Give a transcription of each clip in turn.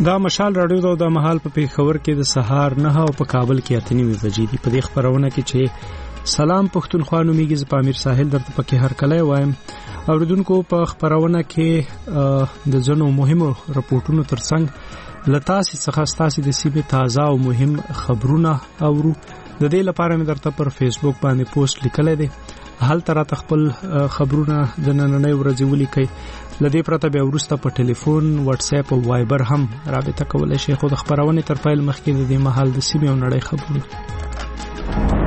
دا مشال راډیو د مهال په پیښور کې د سهار 9 او په کابل کې 8:30 بجې دي. په دې خبرونه کې چې سلام پښتونخوا نومیږي ز پامیر ساحل درته پکې هر کله وایم. اوریدونکو په خبرونه کې د ځنو مهمو رپورټونو ترڅنګ لتاسي څخه ستاسي د سیمه تازه او مهم خبرونه اورو. د دې لپاره مې درته پر فیسبوک باندې پوسټ لیکلې ده. حال تر خپل خبرونه د نننۍ ورځې ولیکئ. لدې پرته بیا ورسته په ټلیفون، واتس اپ او وایبر هم رابطه کولای شئ. خو د خبرونه تر پیل مخکې د دې مهال د سیمې او نړۍ خبرونه.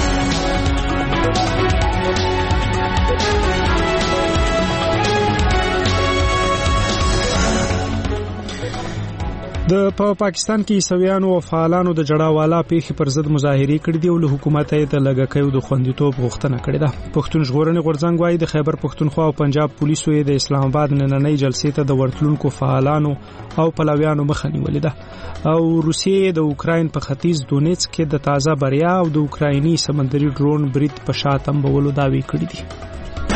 د پاکستان کې عیسویانو او فعالانو د جړاوالا پیښې پر ضد مظاهرې کړې دي او له حکومت یې د لګکیو د خوندیتوب غوښتنه کړې ده. پښتون ژغورنې غورځنګ وايي د خیبر پښتونخوا او پنجاب پولیسو یې د اسلام آباد نننۍ جلسې ته د ورتلونکو فعالانو او پلویانو مخه نیولې ده او روسیې د اوکراین په ختیځ دونیتس کې د تازه بریا او د اوکرایني سمندري ډرون برید په شاتم بولو داوی کړې دي.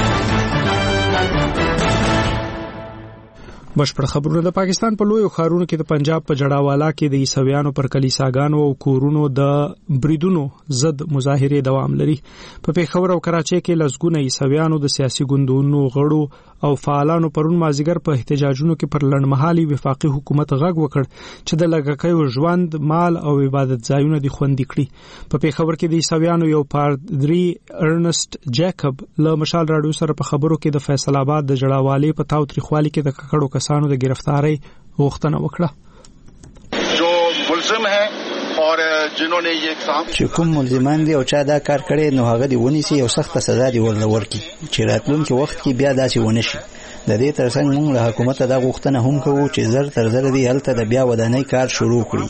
بشپړ خبرونه. د پاکستان په لوی ښارونو کې د پنجاب په جړاوالا کې د عیسویانو پر کلیساګانو او کورونو د بریدونو ضد مظاهرې دوام لري. په پیښور او کراچۍ کې لسګونه عیسویانو د سیاسي ګوندونو غړو او فعالانو پرون مازیګر په احتجاجونو کې پر لړمحالي وفاقي حکومت غږ وکړ چې د لګکیو ژوند، مال او عبادت ځایونه دي خوندي کړي. په پیښور کې د عیسویانو یو پادری ارنست جیکب له مشال راډیو سره په خبرو کې د فیصل آباد د جړاوالې په تاوتریخوالي کې د ککړو کسانو د گرفتاری غوښتنه وکړه. جو ملزم ہے اور جنہوں نے یہ کام چې کوم ملزمان دي او چا دا کار کړي نو هغه دی ونیسي او سخت سزا دی ورکړي چې راتلونکي وخت کې بیا داسې ونشي. د دې ترڅنګ موږ له حکومت دا غوښتنه هم کوو چې زر تر زر دی هلته د بیا ودانۍ کار شروع کړي.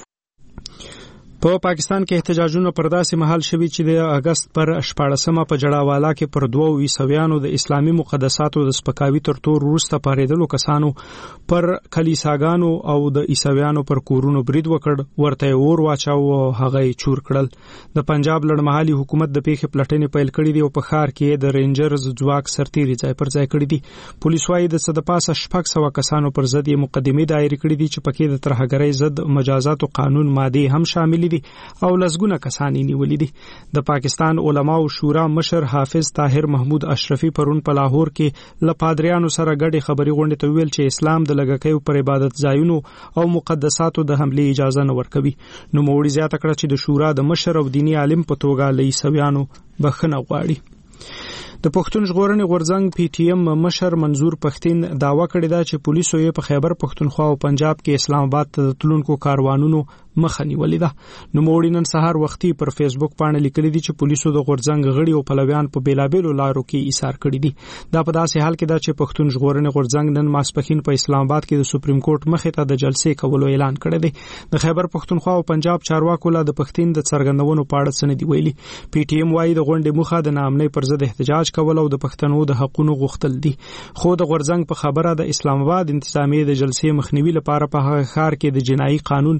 په پاکستان کې احتجاجونه پر داسې مهال شوي چې د اگست پر 14مه په جړاوالا کې پر دوو عیسویانو د اسلامي مقدساتو د سپکاوي تر تور وروسته پاریدلو کسانو پر کلیساګانو او د عیسویانو پر کورونو برید وکړ، ورته اور واچاو او هغه چور کړل. د پنجاب لړمحالي حکومت د پیښې پلټنې پیل کړې دي او په ښار کې د رینجرز ځواک سرتیري ځای پر ځای کړی دي. پولیس وايي د صدپاسه 600 کسانو پر ضد یې مقدمې دایره کړې دي چې پکې د ترهګرۍ ضد مجازاتو قانون ماده هم شامل دي او لسګونه کسان نیولې دي. د پاکستان علماء شورا مشر حافظ طاهر محمود اشرفي پرون په لاهور کې له پادریانو سره ګډي خبري غونډې ته ویل چې اسلام د لګکیو پر عبادت ځایونو او مقدساتو د حمله اجازه نه ورکوي. نو موړي زیاته کړه چې د شورا د مشر او دینی عالم په توګه لې سویانو بخښنه غواړي. د پښتون ژغورنې غورځنګ پی ټی ایم مشر منظور پښتين داوا کړی دا چې پولیسو یې په خیبر پښتونخوا او پنجاب کې اسلام آباد ته تلونکو کاروانونو مخه نیولې ده. نو موړي نن سهار وختي پر فیسبوک باندې لیکلي دي چې پولیسو د غورځنګ غړي او پلویان په بیلابېلو لارو کې ایثار کړی دي. دا په داسې حال کې ده چې پښتون ژغورنې غورځنګ نن ماسپښین په اسلام آباد کې د سپریم کورټ مخې ته د جلسې کولو اعلان کړی دی. د خیبر پښتونخوا او پنجاب چارواکو له د پښتين د څرګندونو په اړه څه نه دی ویلي. پی ټی ایم وايي د غونډې مخه د ناامنۍ پر ضد احتجاج کول او د پښتنو د حقونو غوښتل دي. خو د غورځنګ په خبره د اسلام آباد انتظامیه د جلسې مخنیوي لپاره په هغه ښار کې د جنایي قانون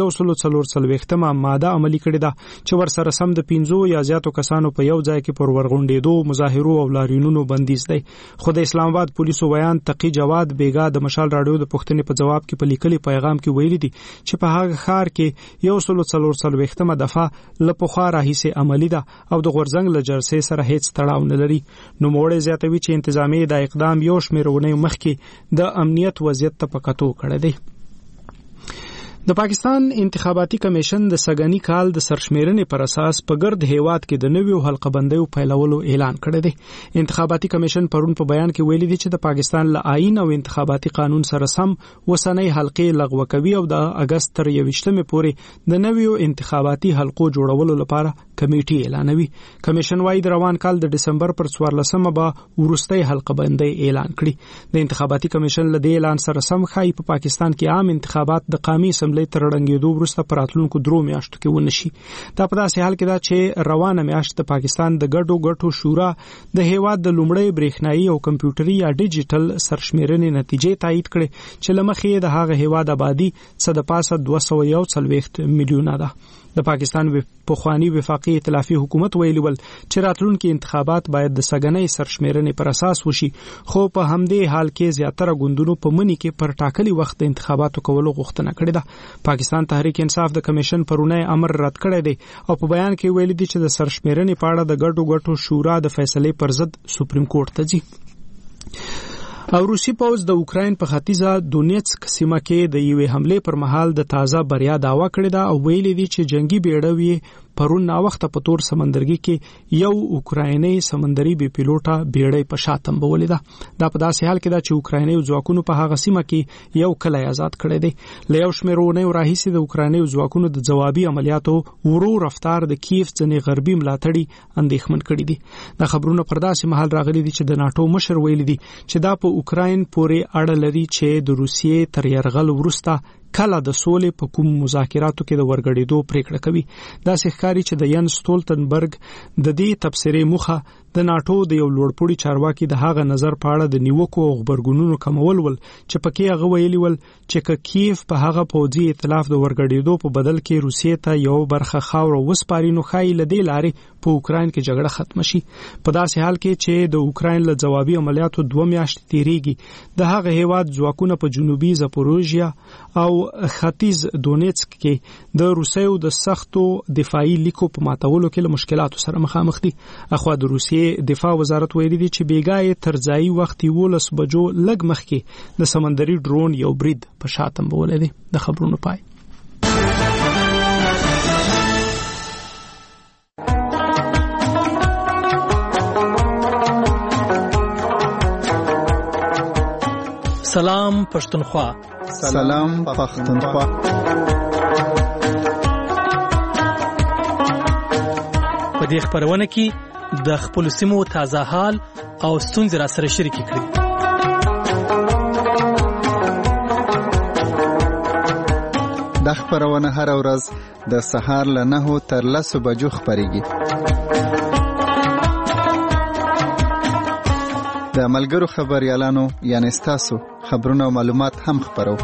144 ماده عملی کړې ده چې ور سره سم د 15 یا زیاتو کسانو په یو ځای کې پر ورغونډېدو، مظاهرو او لاریونونو بندیز دی. خو د اسلام آباد پولیسو بیان تقی جواد بیګا د مشال راډیو د پښتنې په جواب کې په لیکلي پیغام کې ویلي دي چې په هغه ښار کې 144 دفعه لپخوا راهیسه عملی ده او د غورځنګ له جلسې سره هیڅ تړاو نه لري. نو موړي زیاتوي چې انتظامیه د اقدام یو شمیرونه مخکې د امنیت وضعیت ته پکاتو کړی دی. د پاکستان انتخاباتي کمیشن د سګنی کال د سرشمیرنې پر اساس په ګرد هیواد کې د نویو حلقه بندیو پیلولو اعلان کړی دی. انتخاباتي کمیشن پرون په بیان کې ویلي دی چې د پاکستان له آئین او انتخاباتي قانون سره سم وسنۍ حلقې لغوه کوي او د اگست تر 21مې پورې د نویو انتخاباتي حلقو جوړولو لپاره کمیټي اعلانوي. کمیشن وايي د روان کال د دسمبر پر 14مه به ورستۍ حلقه بندي اعلان کړي. د انتخاباتي کمیشن له دې اعلان سره سم خای په پاکستان کې عام انتخابات د قومي اسمبلی حمله تر ړنګېدو وروسته په راتلونکو 3 میاشتو کې ونشي. دا په داسې حال کې ده چې روانه میاشت د پاکستان د ګډو شورا د هیواد د لومړی برېښنایي او کمپیوټري یا ډیجیټل سرشمیرنې نتیجې تایید کړې چې لمخې د هغه هیواد آبادی څه د پاسه 241 میلیونه ده. د پاکستان پخوانی وفاقي ائتلافي حکومت ویلي ول چې راتلونکي انتخابات باید د سګنۍ سرشمیرنې پر اساس وشي، خو په همدې حال کې زیاتره ګوندونو په منی کې پر ټاکلي وخت د انتخاباتو کولو غوښتنه کړې ده. پاکستان تحریک انصاف د کمیشن پرونی امر رد کړی دی او په بیان کې ویلي دي چې د سرشمیرنې په اړه د ګډو شورا د فیصلې پر ضد سپریم کورټ ته ځي. او روسي پوځ د اوکراین په ختیځه دونیتسک سیمه کې د یوې حمله پر مهال د تازه بریا داوا کړې ده او ویلي دي چې جنگي بیړۍ پرون نا وخت په تور سمندرګي کې یو اوکرایني سمندري بي پیلوټه بیړۍ په شاتم بولې ده. دا په داسې حال کې ده چې اوکرایني ځواکونو په هغه سیمه کې یو کلی آزاد کړی دی. له یو شمیرونه راهیسي د اوکرایني ځواکونو د جوابي عملیاتو ورو رفتار د کیف ځنې غربي ملاتړي اندېښمن کړی دي. دا خبرونه پر داسې مهال راغلي دي چې د ناتو مشر ویلي دي چې دا په اوکراین پورې اړه لري چې د روسیې تر یرغل وروسته کله د سولې په کوم مذاکراتو کې د ورګړېدو پریکړه کوي. دا ښکاري چې د ین سټولټنبرګ د دې تبصرې مخه د ناتو د یو لوړپوړي چارواکي د هغه نظر په اړه د نیوکو او خبرګونونو کمول ول چې پکې هغه ویلي ول چې کیف په هغه پوځي ائتلاف د ورګړېدو په بدل کې روسیې ته یو برخه خاور وسپارینو خای لدې لارې په اوکراین کې جګړه ختم شي. په داسې حال کې چې د اوکراین له جوابي عملیاتو 2 میاشتې تیریږي، د هغه هیواد ځواکونه په جنوبي زاپوروژیا او ختیځ دونیتسک کې د روسیو د سختو دفاعي لیکو په ماتولو کې له مشکلاتو سره مخامخ دي. اخوا د روسیې دفاع وزارت ویلي دی چې بیګای تر ځای وخت 11 بجو لږ مخکې د سمندري ډرون یو برید په شاتم بولې دي. د خبرونو پای. سلام پښتونخوا. سلام پښتونخوا. په دې خبرونه کې د خپل سیمو تازه حال او ستونزې را سره شریک کړئ. د خبرونه هر ورځ د سهار له 9 تر 10 بجو خبريږي. د ملګرو خبريالانو یعنی تاسو خبرونه او معلومات هم خبرو.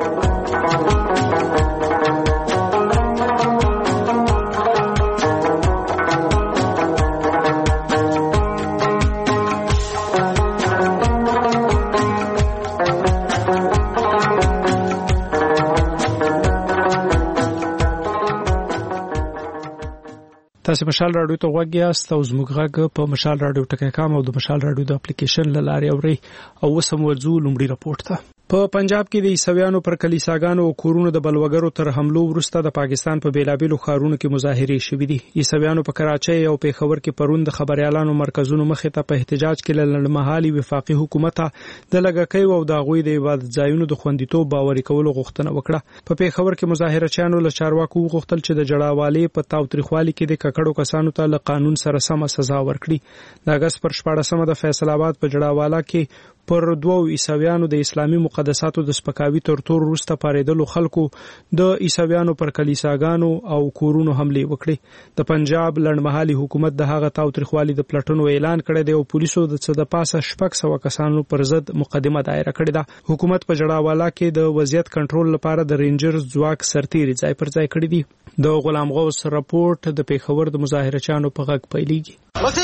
تاسو مشال رادیو ته غوږ یاست او زموږ غږ په مشال رادیو ټکی کام او د مشال رادیو د اپلیکیشن لارې اوري. او وسم ورزو لومړی راپورټ ته. په پنجاب کې د عیسویانو پر کلیساګانو او کورونو د بلوګرو تر حملو وروسته د پاکستان په بیلابیلو ښارونو کې مظاهرې شوې دي. عیسویانو په کراچۍ او پیښور کې پرون د خبريالانو مرکزونو مخې ته په احتجاج کې لړمحالي وفاقي حکومت د لګکۍ او د غوي د عبادت ځایونو د خوندیتوب باوري کولو غوښتنه وکړه. په پیښور کې مظاهرچیانو له چارواکو غوښتل چې د جړاوالي په تاوتریخوالي کې د ککړو کسانو ته له قانون سره سم سزا ورکړي. د اگست پر 14 د فیصل آباد په جړاواله کې پر 2 عیسویانو د اسلامي مقدساتو د سپکاوي تور وروسته پاریدلو خلکو د عیسویانو پر کلیساګانو او کورونو حمله وکړي. د پنجاب لړمحالي حکومت د هغه تاوتریخوالي د پلټنو اعلان کړی دی او پولیسو د څه د پاسه 600 کسانو پر ضد مقدمه دایره کړې ده. حکومت په جړاواله کې د وضعیت کنټرول لپاره د رینجرز ځواک سرتیري ځای پر ځای کړی دي. د غلام غوث راپورټ د پیښور د مظاهرچیانو په غږ پیلېږي.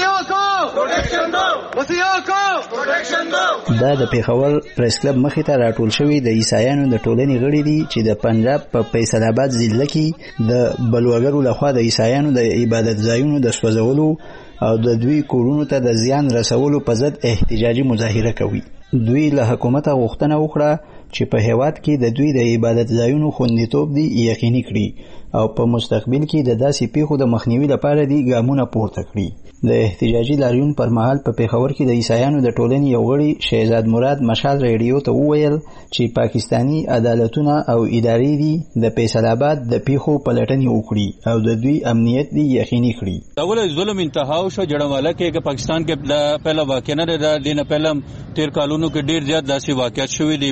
دا د پیښور پریس کلب مخې ته راټول شوی د عیسایانو د ټولنې غړي دي چې د پنجاب په فیصل آباد ضلع کې د بلوګرو لخوا د عیسایانو د عبادت ځایونو د سوځولو او د دوی کورونو ته د زیان رسولو په ضد احتجاجي مظاهره کوي. دوی له حکومت غوښتنه وکړه چې په هیواد کې د دوی د عبادت ځایونو خوندیتوب دی یقیني کړي او په مستقبل کې د داسې پیښو د مخنیوي لپاره دی ګامونه پورته کړي. د احتجاجي لاریون پر مهال په پیښور کې د عیسایانو د ټولنې یو غړي شهزاد مراد مشال ریډیو ته وویل چې پاکستانی عدالتونه او ادارې دي د فیصل آباد د پیښو پلټنې وکړي او د دوی امنیت دی یقیني کړي. اول ظلم انتها شو جړواله کې پاکستان کې پہلا واقعہ نه ده. دینه پہلا 13 کالونو کې ډیر زیات داسې واقعیت شوې دي. بسیان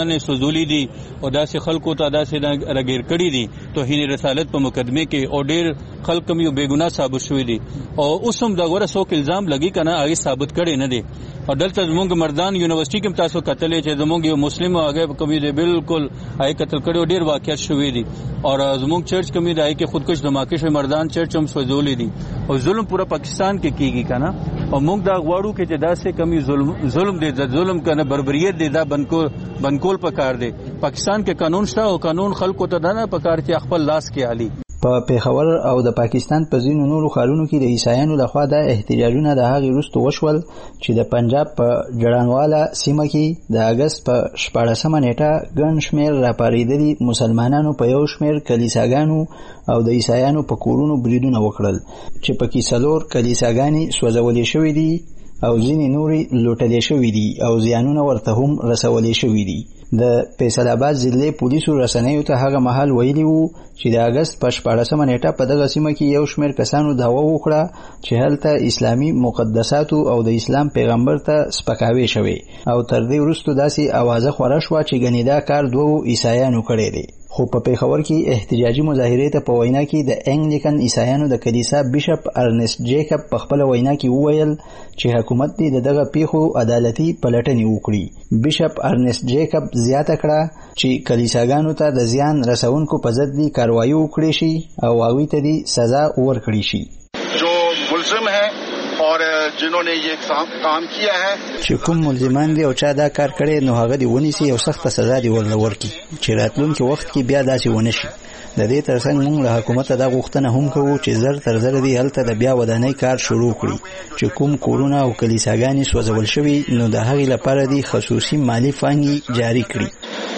ګاڼې سوزولې دي او داسې خلکو ته داسې راګیر کړي دي توهین رسالت په مقدمه کې او ډېر خلک یو بېګناه ثابت شوي دي او اوس هم دا غوړه څوک الزام لګي که نه هغې ثابت کړی نه دی او دلته زمونږ مردان یونیورسټي کې تاسو کتلې چې زمونږ یو مسلم هغه کمی دی بالکل هغه قتل کړي ډېر واقعیت شوي دي او زمونږ چرچ کمی دی کې خودکش دماکې شوی مردان چرچ هم سوځولې دي او ظلم پورا پاکستان کې کیږي که نه او موږ دا غواړو چې داسې کمی ظلم دی د ظلم که نه بربریت دی دا بنکول پکار دی پاکستان کې قانون شته او قانون خلکو ته دا نه پکار چې خپل لاس کې علي په پیښور او د پاکستان په ځینو نورو ښارونو کې د عیسایانو لخوا د احتجاجونه د هغې وروسته وشول چې د پنجاب په جړانواله سیمه کې د اګست په 14مه نیټه ګڼ شمېر راپارېدلي مسلمانانو په یو شمېر کلیساګانو او د عیسایانو په کورونو بریدونه وکړل چې پکې 4 کلیساګانې سوځولې شوې دي او ځینې نورې لوټلې شوې دي او زیانونه ورته هم رسولې شوي دي. د فیصل آباد ضلع پولیسو رسنیو ته هغه مهال ویلي وو چې د اګست په 14مه نیټه په دغه سیمه کې یو شمېر کسانو دعوه وکړه چې هلته اسلامي مقدساتو او د اسلام پیغمبر ته سپکاوی شوی او تر دې وروسته داسې اوازه خوره شوه چې ګنې دا کار 2 عیسایانو کړی دی. خو په پیښور کې احتجاجي مظاهرې ته په وینا کې د انګلیکن عیسایانو د کلیسا بیشپ ارنست جیکب په خپل وینا کې وویل چې حکومت دې دغه پیښو عدالتي پلټنې وکړي. بیشپ ارنست جیکب زیاته کړه چې کلیساګانو ته د زیان رسونکو په ضد دې کاروایي وکړي شي او هغوی ته دې سزا ورکړي شي. جو ملزم ہے اور جنہوں نے یہ کام کیا ہے چې کوم ملزمان دي او چا دا کار کړي نو هغه دې ونیسي او سخته سزا دې ورله ورکړي چې راتلونکي وخت کې بیا داسې ونه شي. د دې ترڅنګ موږ له حکومت دا غوښتنه هم کوو چې زر تر زر دې هلته د بیا ودانۍ کار شروع کړي چې کوم کورونه او کلیساګانې سوځول شوي نو د هغې لپاره دې خصوصي مالي پانګې جاري کړي.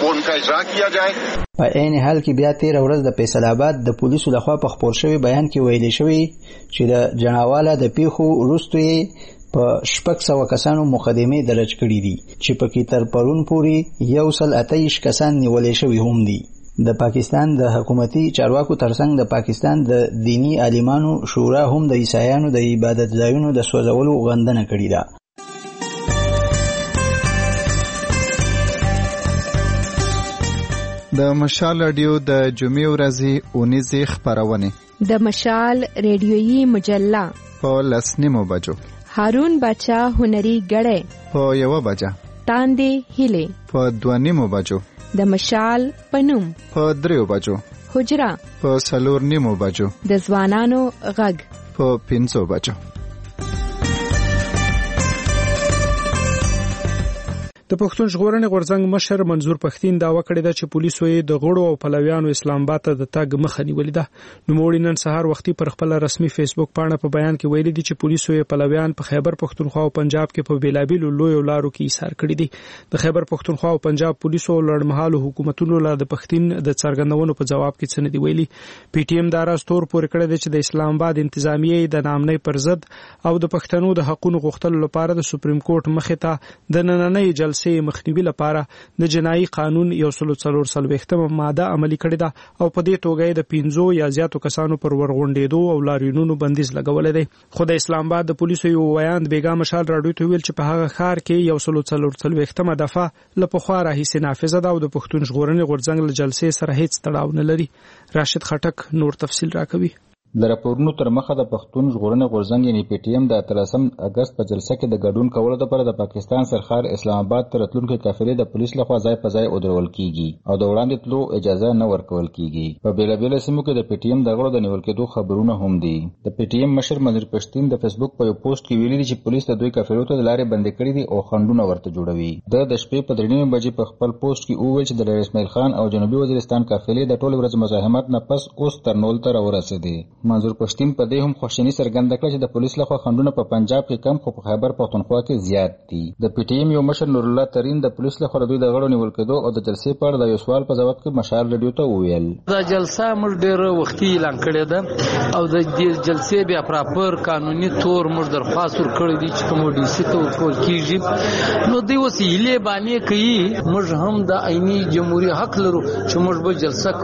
په عین حال کې بیا 13 ورځ د فیصل آباد د پولیسو لخوا په خپور شوی بیان کې ویلي شوی چې د جناواله د پیښو وروسته یې په 600 کسانو مقدمې درج کړي دي چې پکې تر پرون پورې 128 کسان نیولې شوي هم دي. د پاکستان د حکومتي چارواکو ترڅنګ د پاکستان د دینی عالمانو شورا هم د عیسایانو د عبادت ځایونو د سوځولو غندنه کړې ده. د مشال رادیو د جمعې ورځې اونیزې خپرونې د مشال ریډیویي مجله په 10:30 بجو هارون باچا هنري غړې په 1 بجه تاندې هیلې په 2:30 بجو د مشال پنوم په 3 بجو حجرا په 4:30 بجو د ځوانانو غږ په 5 بجو. د پښتون ژغورنې غورځنګ مشر منظور پښتين داوا کړې ده چې پولیسو یې د غړو او پلویانو اسلام آباد ته د تګ مخه نیولې ده. نوموړي نن سهار وختي پر خپل رسمي فیسبوک پاڼه په بیان کې ویلي دي چې پولیسو یې پلویان په خیبر پښتونخوا او پنجاب کې په بیلابیلو لویو لارو کې ایثار کړی دي. د خیبر پښتونخوا او پنجاب پولیسو لړمحالو حکومتونو له د پښتين د څرګندونو په جواب کې څه نه دی ویلي. پی ټی ایم دا راز تور پورې کړی دی چې د اسلام آباد انتظامیه د نامنۍ پر ضد او د پښتنو د حقوقو غوښتلو لپاره د سپریم کورټ مخې ته د نننۍ جلسې مخنیوي لپاره د جنایي قانون 144 ماده عملی کړې ده او په دې توګه د 15 یا زیاتو کسانو پر ورغونډېدو او لاریونونو بندیز لګولې ده. خو د اسلام آباد د پولیسو یو ویان بیګا مشال راډیو ته ویل چې په هغه ښار کې 144 دفعه لپخوا راهیسې نافذه ده او د پښتون ژغورنې غورځنګ له جلسې سره هیڅ تړاو نه لري. راشد خټک نور تفصیل راکوي. د راپورونو تر مخه د پښتون ژغورنې غورځنګ یعنی پی ټی ایم د 13 اگست په جلسه کې د ګډون کولو لپاره د پاکستان سرخار اسلام آباد ته راتلونکي قافلې د پولیس لخوا ځای په ځای ودرول کیږي او د وړاندې تلو اجازه نه ورکول کیږي. په بیلابیل سیمو کې د پی ټی ایم د غړو د نیول کېدو خبرونه هم دي. د پی ټی ایم مشر منظور پښتين د فیسبوک په یو پوسټ کې ویلي چې پولیس د دوی قافلو ته لارې بندې کړې دي او خنډونه ورته جوړوي. د شپې په 3:30 بجې په خپل پوسټ کې وویل چې د اسماعیل خان او جنوبي وزیرستان قافلې د ټول ورځ مزاحمت نه پس اوس ترنول ته راورسېدي. منظور پښتين په دې هم خوشحالي څرګنده کړه چې د پولیس لخوا خنډونه په پنجاب کې کم خو په خیبر پښتونخوا کې زیات دي. د پی ټی ایم یو مشر نور الله ترين د پولیس لخوا دوی د غړو نیول کېدو او د جلسې په اړه د یو سوال په جواب کې مشال رادیو ته وویل دا جلسه موږ ډېر وختي اعلان کړې ده او د دې جلسې بیا پراپر قانوني تور موږ درخواست ورکړې دي چې کوم ډي سي ته ورکول کیږي. نو دوی وسیلې باندې کوي موږ هم د عیني جمهوریت حق لرو چې موږ به جلسه کوو.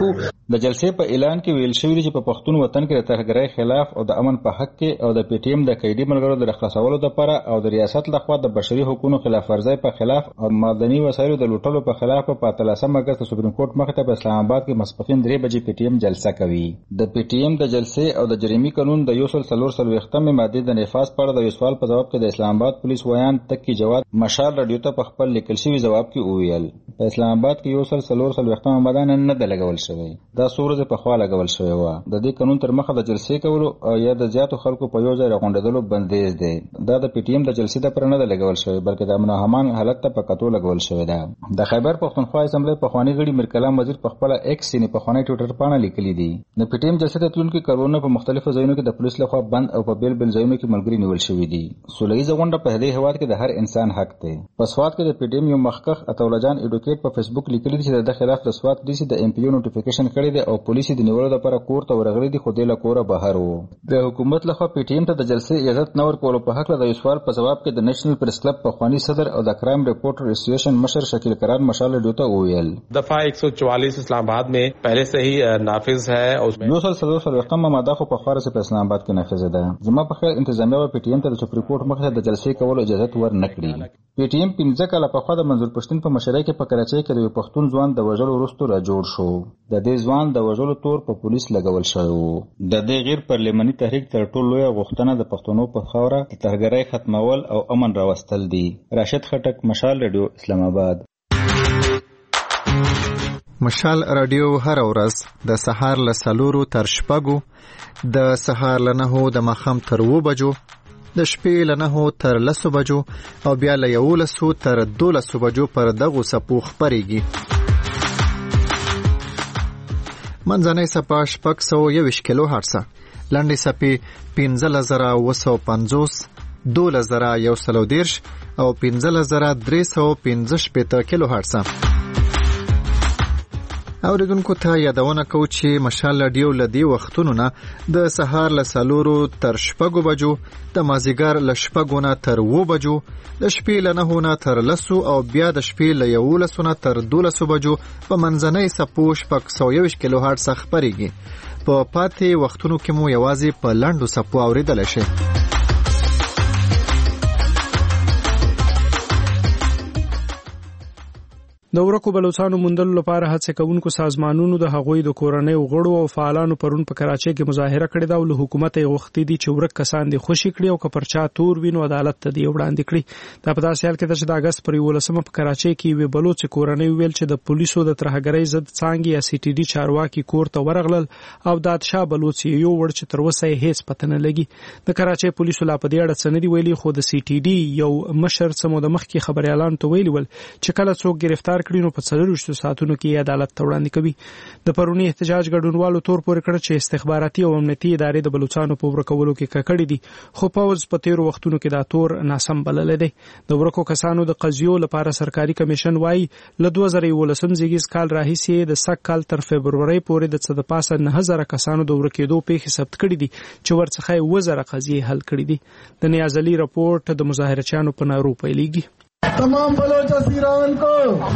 د جلسې په اعلان کې ویل شوی چې په پښتون وطن کې د ترهګرۍ خلاف او د امن په حق کې او د پی ټی ایم د قیدی ملګرو د خلاصولو لپاره او د ریاست لخوا د بشري حقوقو خلاف ورزي په خلاف او مدني وسایلو د لوټلو په خلاف په 13 اگست سپریم کورټ مخ ته په اسلام آباد کې ماسپښین 3 بجې پی ټی ایم جلسه کوي. د پی ټی ایم د جلسې او د جریمي قانون د 144 ماده د نفاذ په اړه د یو سوال په جواب کې د اسلام آباد پولیس ویان تکي جواد مشال رادیو ته په خپل لیکل شوی جواب کې وویل په اسلام آباد کې 144 ماده نه د لګول شوی دا سورزه په خوا لګول شوی و. د دې قانون تر مخه د جلسې کولو او یا د زیاتو خلکو په یو ځای راغونډېدلو بندیز دی. دا د پی ټی ایم د جلسې د پر نه د لګول شوی بلکې د امن او امان حالت ته په کتو لګول شوی دی. د خیبر پښتونخوا اسمبلی په خواني غړي میر کلام وزیر په خپل ایکس یې په خواني ټویټر باندې لیکلي دي د پی ټی ایم جلسې ته تلونکو کارونه په مختلفو ځایونو کې د پولیس لخوا بند او په بیل ځایونو کې ملګری نیول شوی دي. سولهییزه غونډه په دې هواد کې د هر انسان حق دی. په سواد کې د پی ټی ایم یو مخکخ اتولا جان ایډوکیټ په فیسبوک لیکلي چې د خلاف د سواد ډي سي د ام پی یو نوټیفیکیشن کړی دی او پولیس د نیولو لپاره کور ته ورغلي دي خو د لکوره بهر وو. د حکومت لخوا پی ټی ایم ته د جلسې اجازه نه ورکول په حق د یو سوال په جواب کې د نېشنل پریس کلب په خواني صدر او د کرائم ریپورټر اسوسییشن مشر شکیل قرار مشال ډیوته وویل دفعہ 144 اسلام آباد में पहले से ही नाफिज है और उसमें 247 ماده خو په خاصه په اسلام آباد کې نافذ ده. زما په خیال انتظامیه او پی ټی ایم ته د سپریم کورټ مخه د جلسې کولو اجازه ور نکړي. پی ټی ایم 15 کاله په خوا د منظور پښتون په مشرۍ کې په کراچۍ کې د پښتون ځوان د وژلو وروسته را جوړ شو. د دې ځوان د وژلو تور په پولیس لګول شوی وو. د دې غیر پارلماني تحریک تر ټولو لویه غوښتنه د پښتنو په خاوره د ترهګرۍ ختمول او امن راوستل دي. راشد خټک مشال رادیو اسلام آباد. مشال رادیو هر ورځ د سهار له 4 تر 6 د سهار له 9 د ماښام تر 2 بجو د شپې له 9 تر 10 بجو او بیا له 11 تر 12 بجو پر دغه سپو خبريږي. منځنۍ سپا 621 کیلو هرتز، لنډې سپې 15950، 12110 او 15315 کیلو هرتز. اوریدونکو ته یادونه کو چې مشال رادیو لدی وختونو نه د سهار له 4 تر 6 بجو، د مازیګر له 6 نه تر 2 بجو، د شپې له 9 نه تر 10 او بیا د شپې له 11 نه تر 12 بجو په منځنۍ سپو 621 کیلو هرتز خبريږي. په پاتې وختونو کې مو یوازې په لاندو سپو اوریدل شي. د ورکو بلوچستانو موندلو لپاره هڅه کوونکو سازمانونو د هغوی د کورنۍ غړو او فعالانو پرون په کراچۍ کې مظاهره کړې ده او له حکومت یې غوښتي دي چې ورک کسان دي خوشي کړي او کپرچا تور وینو عدالت ته دی وړاندې کړي. دا په داسې حال کې چې د اگست پر 11 په کراچۍ کې وی بلوچ کورنۍ ویل چې د پولیسو د ترهګرۍ ضد څانګې یا سی ټي ډي چارواکي کور ته ورغلل او دادشاه بلوچ یو ور چې تر اوسه هیڅ پته نه لګي. د کراچۍ پولیسو لا په دې اړه څه نه دی ویلي خو د سی ټي ډي یو مشر سمو د مخ کې خبريالان ته ویلي ول چې کله څوک گرفتار کړي نو په 4 ساعتونو کې عدالت ته وړاندې کوي. د پرونی احتجاج ګډونوالو تور پورې کړ چې استخباراتي او امنیتي ادارې د بلوچستانو په ورکولو کې ککړې دي خو پوز په 13 وختونو کې دا تور ناسم بلل دي. د ورکو کسانو د قضیو لپاره سرکاري کمیشن وايي له 2018 زیږیز کال راهیسې د سک کال تر فبرवरी پورې د څه د پاسه 9000 کسانو د ورکېدو پیښې ثبت کړې دي چې ورڅخه 1000 قضیې حل کړې دي. د نیاز علي راپورټ د مظاهرچیانو په نارو پیلېږي. تمام بلوچ اسیران کو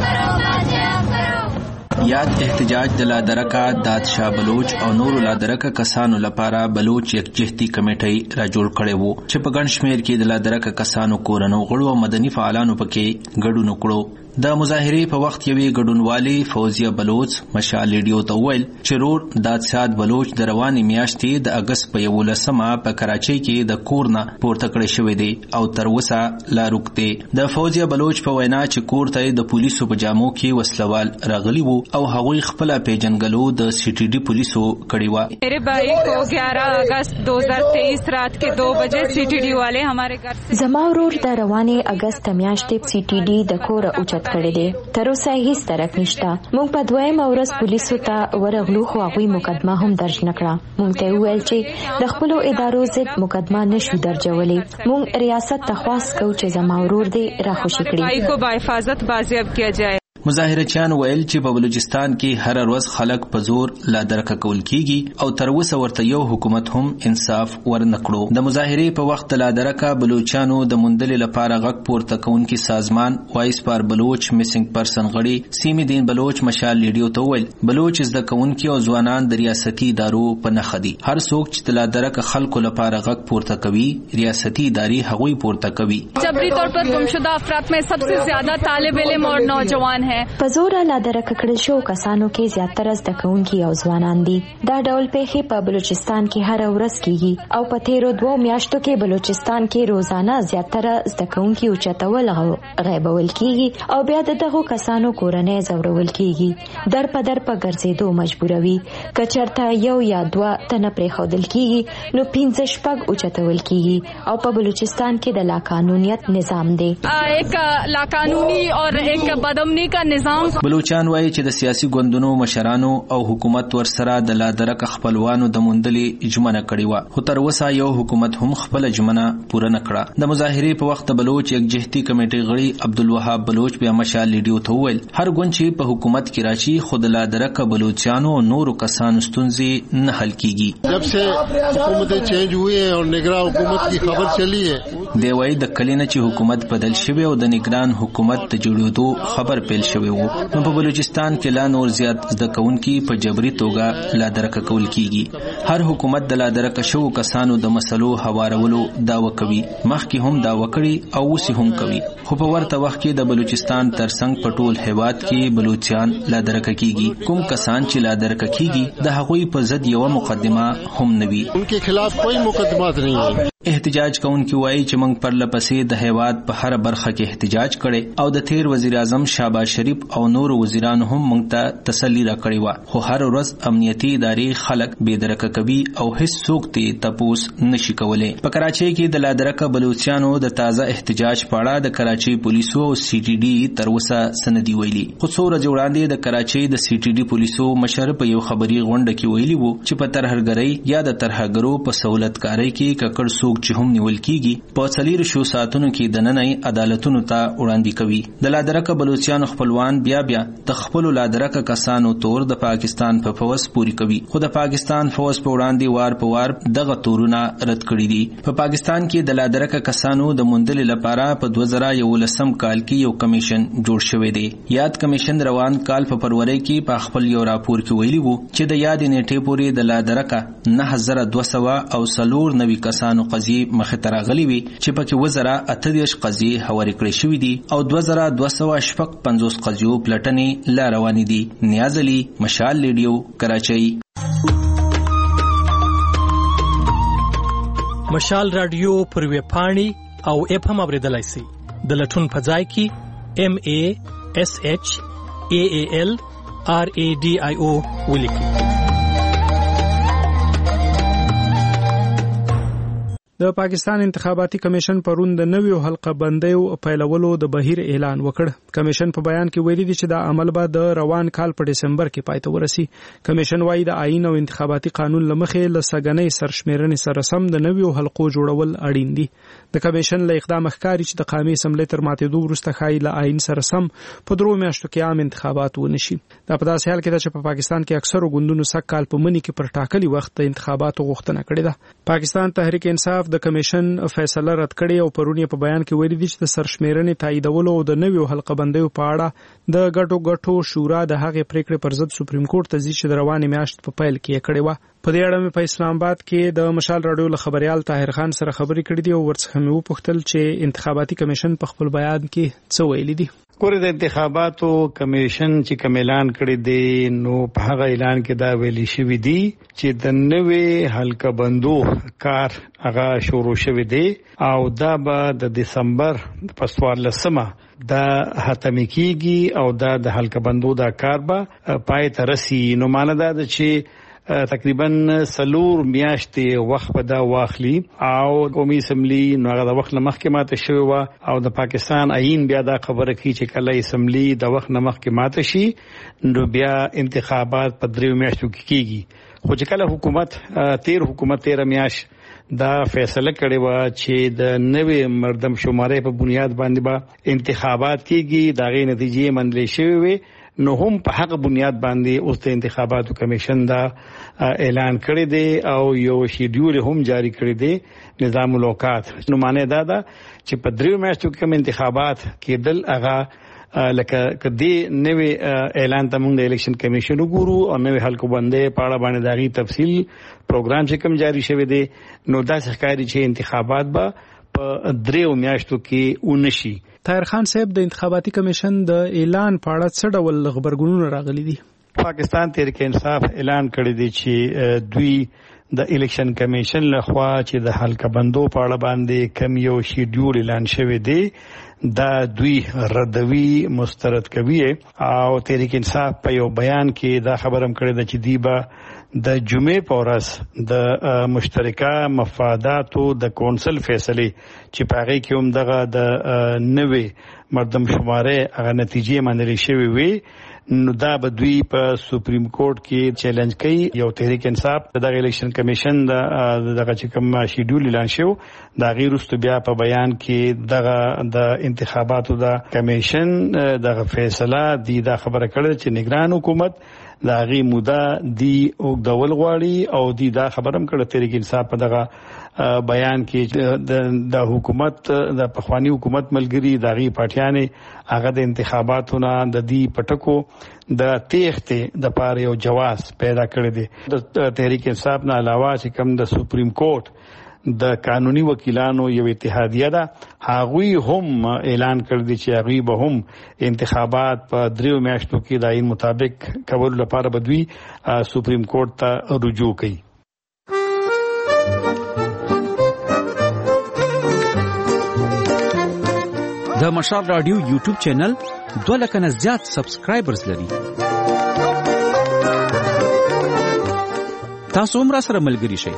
یاد احتجاج د لادرکا دادشاه بلوچ او نور لادرکا کسانو لپاره بلوچ یکجهتي کمیټه را جوړ کړي وو چې په ګڼ شمیر کې د لادرکا کسانو کورنو غړو او مدني فعالانو پکې ګډون وکړو. د مظاهرې په وخت یوې ګډونوالي فوزیه بلوچ مشال ریډیو ته ویل چې روډ دادشاه بلوچ د روانې میاشتې د اگست په 11 په کراچۍ کې د کور نه پورته کړی شوی دی او تر اوسه لا روکته. د فوزیه بلوچ په وینا چې کور ته د پولیسو په جامو کې وسلوال راغلي وو او هغوی خپل پیژنګلو د سی ټي ډي پولیسو کړی و. میرے بھائی کو 11 اگست 2023 رات کے 2 بجے سی ٹی ڈی والے ہمارے گھر سے زما ورور د روانې اگست میاشتې سی ټي ډي د کور اوچت کړی دی. تر اوسه هیڅ طرف نشته. موږ په دویم ورځ پولیسو ته ورغلو خو هغوی مقدمه هم درج نکړه. موږ ته ویل چې د خپل ادارو ضد مقدمه نشو درجولی. موږ ریاست ته خواست کوو چې زما ورور دې راخوشي کړي. بھائی کو با حفاظت بازیاب کیا جائے. مظاهرچیان ویل چې په بلوچستان کې هر ورځ خلک په زور لا درکه کول کیږي او تر اوسه ورته یو حکومت هم انصاف ورنکړو. د مظاهرې په وخت لا درکه بلوچانو د مندل لپاره غږ پورته کوونکي سازمان وایس پار بلوچ میسنګ پرسن غړي سیمې دین بلوچ مشال لیډیو ته ویل بلوچ زده کوونکي او ځوانان د ریاستي ادارو په نخ دي. هر څوک چې لا درکه خلکو لپاره غږ پورته کوي ریاستي ادارې هغوی پورته کوي. جبری طور پر گمشدہ افراد میں سب سے زیادہ طالب علم اور نوجوان ہیں. په زور لا درکه کړل شو کسانو کې زیاتره زده کوونکي او ځوانان دي. دا ډول پیښې په بلوچستان کې هر ورځ کیږي او په تیرو 2 میاشتو کې بلوچستان کې روزانه زیاتره زده کوونکي اوچتول غیبول کیږي او بیا دغه کسانو کورنۍ زورول کیږي. در په ګرځېدو مجبوروي. کچرته یو یا 2 تنه پرېښودل کیږي نو 15 اوچتول کیږي او په بلوچستان کې د لاقانونیت نظام دی. ایک لاقانونی اور ایک بدامنی کا نظام. بلوچان وایي چې د سیاسي ګوندونو مشرانو او حکومت ورسره د لادرک خپلوانو د مندلې جمنه کړې و خو تر اوسه یو حکومت هم خپل جمنه پوره نکړه. د مظاهرې په وخت بلوچ یکجهتي کمیټې غړي عبدالوهاب بلوچ بیا مشال لیډیو ته ویل هر ګوند چې په حکومت کې راشي خود لادرک بلوچانو او نورو کسانو ستونزې نه حل کیږي. جب سے حکومتیں چینج ہوئی ہیں اور نگراں حکومت کی خبر چلی ہے دی وایي د کلینه چې حکومت بدل شوی او د نگران حکومت د جوړېدو خبر پیل شوی وو نو په بلوچستان کې لا نور زیات زده کوونکي په جبري توګه لا درکه کول کیږي. هر حکومت د لا درکه شو کسانو د مسلو هوارولو داوا کوي. مخکې هم داوا کړي او اوس هم کوي خو په ورته وخت کې د بلوچستان ترڅنګ په ټول هیواد کې بلوچستان لا درکه کیږي. کوم کسان چې لا درکه کیږي د هغوی په ضد یو مقدمه هم نه وي. ان کے خلاف کوئی مقدمات نہیں ہے. احتجاج کوونکي وایي چې موږ پر لپسې د هیواد په هر برخه کې احتجاج کړي او د تیر وزیر اعظم شهباز شریف او نور وزیرانو هم موږ ته تسلی راکړې و خو هر ورځ امنیتي ادارې خلک بې درکه کوي او هیڅ څوک ته تپوس نشي کولای. په کراچۍ کې د لادرکه بلوچستانو د تازه احتجاج په اړه د کراچۍ پولیسو او سی ټي ډي تر اوسه سندي ویلي. خو څو ورځې وړاندې د کراچۍ د سی ټي ډي پولیسو مشر په یو خبري غونډه کې ویلي وو چې په ترهګرۍ یا د ترهګرو په سہولتکارۍ کې ککړ څوک چې هم نیول په 4 ساعتونو کې د نننۍ عدالتونو ته وړاندې کوي. د لادرکه بلوچستان خپلوان بیا د خپل لادرکه کسانو تور د پاکستان په فوج پوری کوي خو د پاکستان فوج په وړاندې وار په وار دغه تورونه رد کړي دي. په پاکستان کې د لادرکه کسانو د مندل لپاره په 2011 کال کې یو کمیشن جوړ شوی دی. یاد کمیشن روان کال په فروری کې په خپل یو راپور کې ویلي وو چې د یاد نیټې پورې د لادرکه 9200 او 490 کسانو قضیې مخه تراغلی وی چې پکې وزرا 38 قضیې هوارې کړې شوې دي او 2250 قضیو پلټنې لا روانې دي. نیاز علي مشال لیډیو کراچۍ. مشال رادیو پر ویب پاڼې او اپ هم اوریدلای شئ. د لټون په ځای کې MASHAALRADIO ولیکئ. د پاکستان انتخاباتي کمیشن پرون د نویو حلقه بندیو پیلولو د بهیر اعلان وکړ. کمیشن په بیان کې ویلي دي چې دا عمل به د روان کال په دسمبر کې پای ته ورسي. کمیشن وايي د آئین او انتخاباتي قانون لمخې له سګنۍ سرشمیرنې سره سم د نویو حلقو جوړول اړین دي. د کمیشن له اقدام ښکاري چې د قومي اسمبلی تر ماتېدو وروسته ښایي له آئین سره سم په 3 میاشتو کې عام انتخابات ونشي. دا په داسې حال کې ده چې په پاکستان کې اکثرو ګوندونو سږ کال په مني کې پر ټاکلي وخت د انتخاباتو غوښتنه کړې ده. پاکستان تحریک انصاف د کمیشن فیصله رد کړې او پرون په بیان کې ویلي دي چې د سرشمیرنې تاییدولو او د نویو حلقه بندیو په اړه د ګټو شورا د هغې پریکړې پر ضد سپریم کورټ ته ځي چې د روانې میاشت په پیل کې کړې و. په دې اړه په اسلام آباد کې د مشال رادیو له خبريال طاهر خان سره خبرې کړې دي او ورڅخه مې وپوښتل چې انتخاباتي کمیشن په خپل بیان کې څه ویلي دي. کور د انتخاباتو کمیشن چې اعلان کړی دی نو په هغه اعلان کې دا ویلي شوی دی چې د نوې حلقه بندو کار هغه شروع شوی دی او دا به د دسمبر په 14مه دا ختم کیږي او دا د حلقه بندو دا کار به پای ته رسي. نو معنی دا چې تقریبا 4 میاشتې وخت به دا واخلي او قومي اسمبلی نو هغه د وخت مخکې ماته شوی و او د پاکستان آئین بیا دا خبره کوي چې کله اسمبلی د وخت مخکې ماته شي نو بیا انتخابات په 3 میاشتو کې کیږي. خو چې کله حکومت 13 میاشت دا فیصله کړې و چې د نوې مردم شمارې په بنیاد باندې به انتخابات کیږي، دا غي نتیجې منلې شوې وي. نو هم په حق بنیاد باندې اوس د انتخاباتو کمیشن دا اعلان کړی دی او یو شیډول هم جاری کړی دی نظام الاوقات. نو معنی دا ده چې په 3 میاشتو کې کوم انتخابات کېدل هغه لکه کدي نوې اعلان ته موږ د الیکشن کمیشن وګورو او نوې حلقه باندې پاړه باندې داغي تفصیل پروګرام چې کوم جاری شوی دی. نو دا ښکاري چې انتخابات به په 3 میاشتو کې ونشي. طاهر خان صاحب د انتخاباتي کمیشن د اعلان په اړه څه ډول خبرګونونه راغلي دي؟ پاکستان تحریک انصاف اعلان کړی دی چې دوی د الیکشن کمیشن لخوا چې د حلقه بندو په اړه باندې کم یو شیډول اعلان شوی دی دا دوی ردوی مسترد کوي. او تحریک انصاف په یو بیان کې دا خبرم کړی دی چې دی به د جمعې په ورځ د مشترکه مفاداتو د کونسل فیصله چې پاره کې هم دغه د نوې مردم شمارې هغه نتیجې منل شوی وي. نو دا به دوی په سپریم کورټ کې چیلنج کوي. یو تحریک انصاف د الیکشن کمیشن دغه چې کوم شیډول اعلان شو دا غیر است بیا په بیان کې دغه د انتخاباتو د کمیشن دغه فیصله دی دا خبره کړې چې نگران حکومت دا غي موده دی او د ولغواړي او دی دا خبرم کړه تحریک انصاف په دغه بیان کې د حکومت د پخوانی حکومت ملګری د غي پټیانې هغه د انتخاباتو نه د دی پټکو د تېښتې د پاره یو جواز پیدا کړی دی. د تحریک انصاف نه علاوه چې کوم د سپریم کورټ د قانوني وکیلانو یو اتحادیه ده هغوی هم اعلان کړی دی چې هغوی به هم انتخابات په 3 میاشتو کې د آئین مطابق کولو لپاره بدوي سپریم کورټ ته رجوع کوي. د مشال رادیو یوټیوب چینل 2 لک نه زیات سبسکرایبرز لري. تاسو هم را سره ملګری شئ.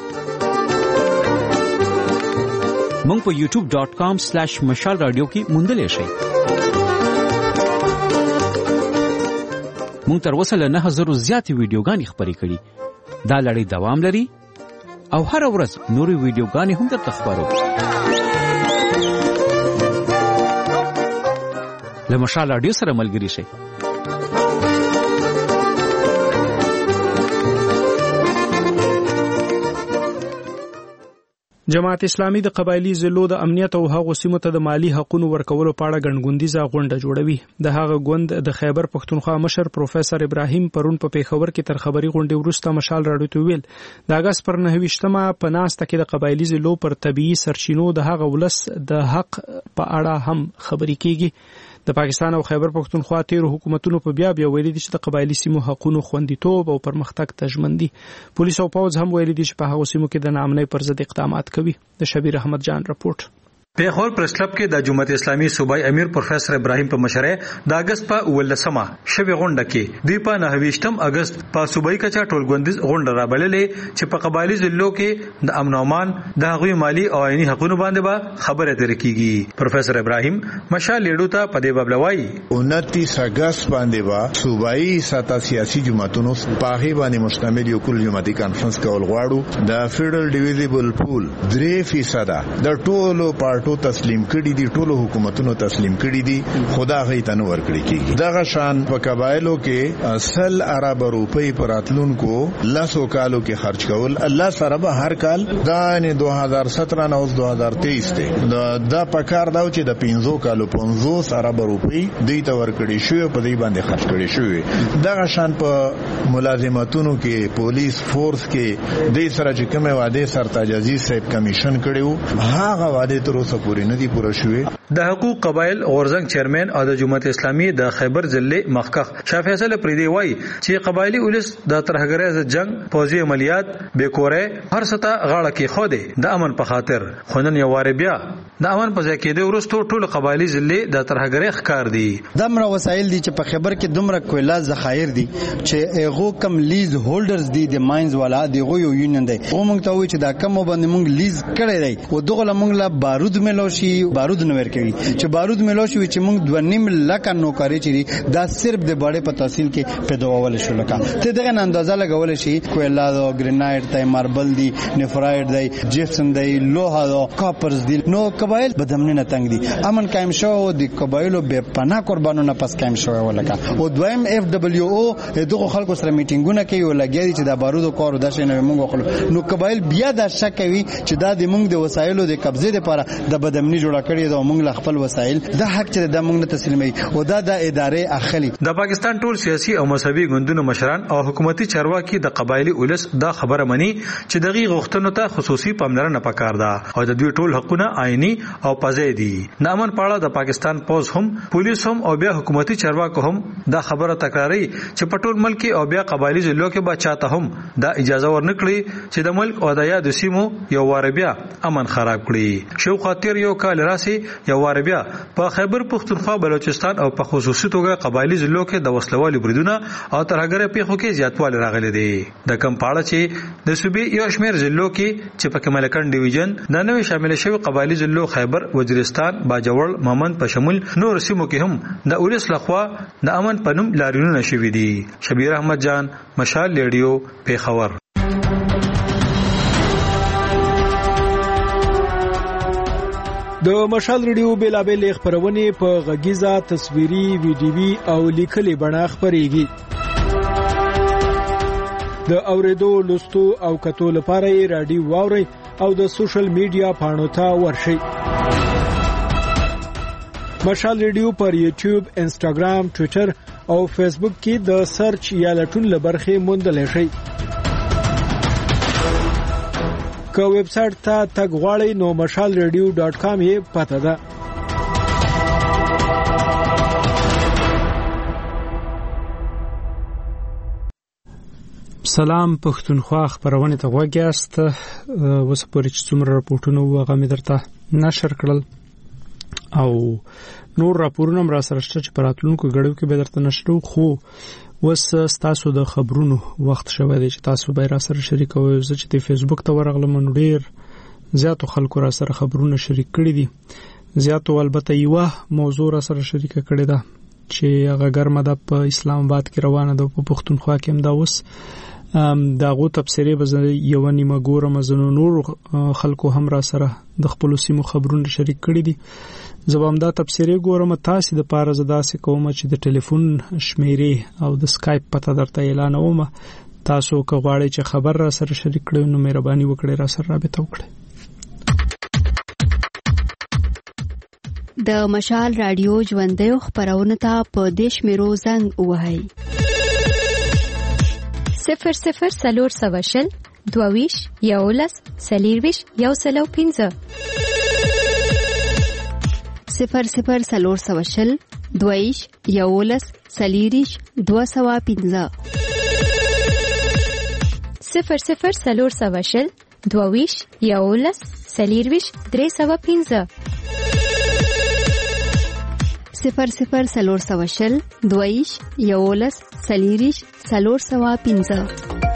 مونږ په youtube.com/مشال رادیو کې موندلې شئ. مونږ تر اوسه له 9000 زیاتې ویډیوګانې خپرې کړي. دا لړۍ دوام لري او هر ورځ نورې ویډیوګانې هم درته خپرو. له مشال رادیو سره ملګری شئ. جماعت اسلامي د قبایلی ضلعو د امنیت او هغو سیمو ته د مالی حقوقو ورکولو په اړه ګڼګوندیزه غونډه جوړوي. د هغه غوند د خیبر پښتونخوا مشر پروفیسور ابراهیم پرون په پیښور کې تر خبري غونډې وروسته مشال راډیو ته ویل د اگست پر 29مه په ناسته کې د قبایلی ضلعو پر طبيعي سرچینو د هغه ولس د حق په اړه هم خبري کیږي. د پاکستان او خیبر پښتونخوا تیر حکومتونو په بیا ویلي دي چې د قبایلی سیمو حقوقو خوندیتوب او پرمختګ تضمین دي. پولیس او پوځ هم ویلي دي چې په هغو سیمو کې د ناامنۍ پر ضد اقدامات کوي. د شبیر احمد جان رپورټ. پیښور پریس کلب کې د جماعت اسلامي صوبای امیر پروفیسور ابراهیم په مشرۍ د اگست په 19مه شوی غونډه کې دوی په 29 اگست په صوبای کچا ټولګوندیز غونډه رابللې چې په قبایلی ضلعو کې د امن او امان د هغوی مالی او عیني حقوقو باندې به خبره ترې کیږي. پروفیسور ابراهیم مشال لیډو ته په دې بابلوي 29 اگست باندې با صوبای ساته سیاسي جماعتونو په هغه باندې مشتمل یو کل جماعتي کانفرنس کول غواړو. د فیډرل ډیویزیبل پول 3% د ټولو پارټو تسلیم کړي دي، ټولو حکومتونو تسلیم کړي دي، خدا غي تنو ور کړی کیږي. دغه شان په قبایلو کې اصل عرب روپی پراتلونکو لاسو کالو کې خرج کول الله سره به هر کال دا نه 2017 نه اوس 2023 ته دا پکار دا چې د 15 کالو 50 عرب روپی دوی ته ور کړی شو په دې باندې خرج کړي شو. دغه شان په ملازمتونو کې پولیس فورس کې د سره چې کومه وعده سرتاج عزیز صاحب کمیشن کړیو هغه وعده تر اوسه پورې نه دي پوره شوې. د حقوق قبایل غورزنګ چیرمن او د جماعت اسلامي د خیبر ضلع مخکخ شاه فیصل پریدي وای چې قبایلی ولس د ترهګریز جنگ پوځي عملیات بیکوره هر ستا غاړه کې خو ده د امن په خاطر خونن یو واره بیا د امن په ځای کې د ورستو ټول قبایلی ضلع د ترهګری ښکار دي. دمر وسایل دي چې په خیبر کې دومره کویلا ذخایر دي چې هغه کم لیز هولډرز دي د ماینز والا دی غو یو یونین دی او موږ ته وایي چې دا کم باندې موږ لیز کړی دی او دغه موږ لا بارود ملو شي بارود نه ورکوي چې بارود ملو شي چې موږ 2.5 لک نوکاری چي دا صرف د باړې په تحصیل کې پیداوول شو لکه ته دغه اندازه لګول شي کویلا دا گرینایټ ته ماربل دی نفرایټ دی جپسم دی لوها دا کاپرز دی نو قبایل بدمنه نه تنګ دي امن قائم شو د قبایلو به پناه قربانونه پس قائم شو ولکه او دویم اف دبليو او دغه خلکو سره میټینګونه کوي ولګي چې دا بارود کارو د شنو موږ خلک نو قبایل بیا دا شک کوي چې دا د موږ د وسایلو د قبضه لپاره د بدمنی جوړه کړی دا موږ خپل وسایل د حق چې د موږ تسلیمي او دا د ادارې اخلي د پاکستان ټول سیاسي او مذهبي ګوندونو مشران او حکومتي چارواکي د قبایلی اولس دا خبره مني چې دغه غوښتنو ته خصوصي پاملرنه پکار ده او د دوی ټول حقونه آئینی او پځې دي نامن پاړه د پاکستان پوز هم پولیس هم او بیا حکومتي چارواکو هم دا خبره تکراري چې په ټول ملک او بیا قبایلی ضلعو کې به چاته هم دا اجازه ورنکړي چې د ملک او د یاد سیمو یو وار بیا امن خراب کړي شو خاطر یو کال راسي یو وار بیا په خیبر پختونخوا بلوچستان او په خصوصي توګه قبایلی ضلعو کې د وسلوالي بریدونه او ترهګر پیښو کې زیاتوالی راغلي دي د کم پاړه چې د صوبې یو شمېر ضلعو کې چې په کملکن ډیویژن د نوې شامل شوی قبایلی ضلعو خیبر وزیرستان باجوړ مامن په شمول نور سیمو کې هم د اولس لخوا د امن پنوم لاریونونه شوي دي شبیر احمد جان مشال ریډیو پیښور د مشال ریډیو بیلابل خبرونه په غږیزه تصویري ویډیوي او لیکلي بڼه خبريږي د اوریدو لوستو او کتو لپاره رادیو واوري او د سوشل میډیا پاڼو ته ورشي مشال ریډیو پر یوټیوب انسټاګرام ټوئیټر او فیسبوک کې د سرچ یا لټون لبرخه موندل شي که ویب سټ ته تګ غواړئ نو mashalradio.com یې پته ده سلام پښتونخوا خبرونه ته وګیاست وس پورې چې څومره راپورټونه وغه مې درته نشر کړل او نور راپورونه را سره شته چې پراتلونکو غړو کې به درته نشرو خو وس تاسو د خبرونو وخت شوه دی چې تاسو به را سره شریکوئ زه چې د فیسبوک ته ورغلم نو ډیر زیاتو خلکو را سره خبرونه شریک کړي دي زیاتو البته یو موضوع را سره شریک کړي ده چې هغه ګرمه ده په اسلام آباد کې روانه ده په پښتونخوا کې هم دا اوس داغو تفسیرې به یو نیمه ګورم زنو نور خلکو هم را سره د خپل سیمو خبرونه شریک کړي دي زبام دا تفسیرې ګورم تاسو د پاره زدا سه کوم چې د ټلیفون شمیرې او د سکایپ پته درته اعلان ومه تاسو که غواړئ چې خبر را سره شریک کړئ نو مهرباني وکړئ را سره رابطه وکړئ د مشال رادیو ژوندۍ خبرونه ته په دیش میرو زنګ وهاي 00 سلور سواشل دوویش یولس سلیرویش یوسلو 15 00 سلور سواشل دوویش یولس سلیریش 215 00 سلور سواشل دوویش یولس سلیرویش 315 00 سلور سواشل دویش یولس سلیریش 315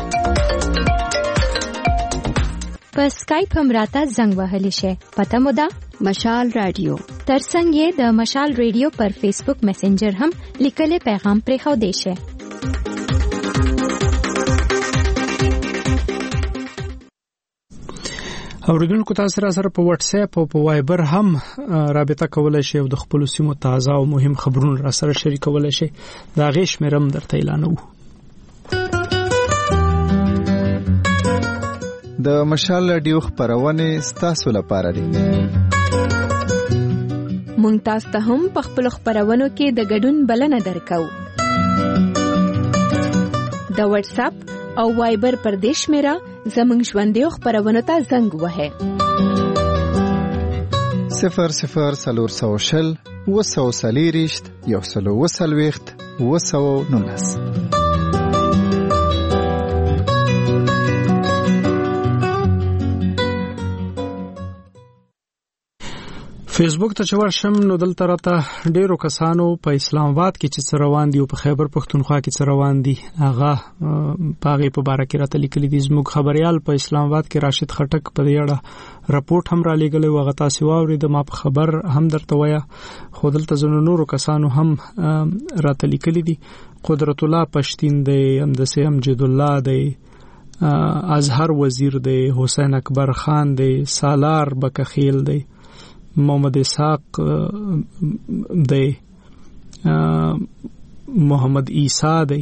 په سکایپ هم راته زنګ وهلی شي پته مو ده مشال رادیو ترڅنګ یې د مشال ریډیو پر فیسبوک میسنجر هم لیکلي پیغام پرې خو دی شي اوریدونکو تاسو سره په واتس اپ او په وایبر هم رابطه کولای شئ او د خپل سیمو تازه او مهم خبرونه را سره شریکولای شئ دا غیش مېرم درته اعلانو د مشال رادیو خبرونه ستاسو لپاره دي مونږ تاسو ته هم په خپل خبرونو کې د ګډون بلنه درکو د واتس اپ او وایبر پر دیش میرا زمنګ ژوندې خبرونه ته زنګ وهه 00 سلور سوشل وسو سلیریشت یو سلو وسلويخت وسو نونس فیسبوک ته چور شم نو دلته راته ډیرو کسانو په اسلام آباد کې چې روان دي او په خیبر پښتونخوا کې روان دي هغه پاغه په باره کې راته لیکلي دي. زموږ خبريال په اسلام آباد کې راشد خټک په یړه راپورټ هم را لېږلی و، هغه تاسو واورید، ما په خبر هم درته وایا. خو دلته زنو نورو کسانو هم راته لیکلي دي. قدرت الله پښتين دی، همدسه امجد الله دی، ازهر وزیر دی، حسین اکبر خان دی، سالار بکخیل دی، محمد اسحاق دی، محمد عیسی دی،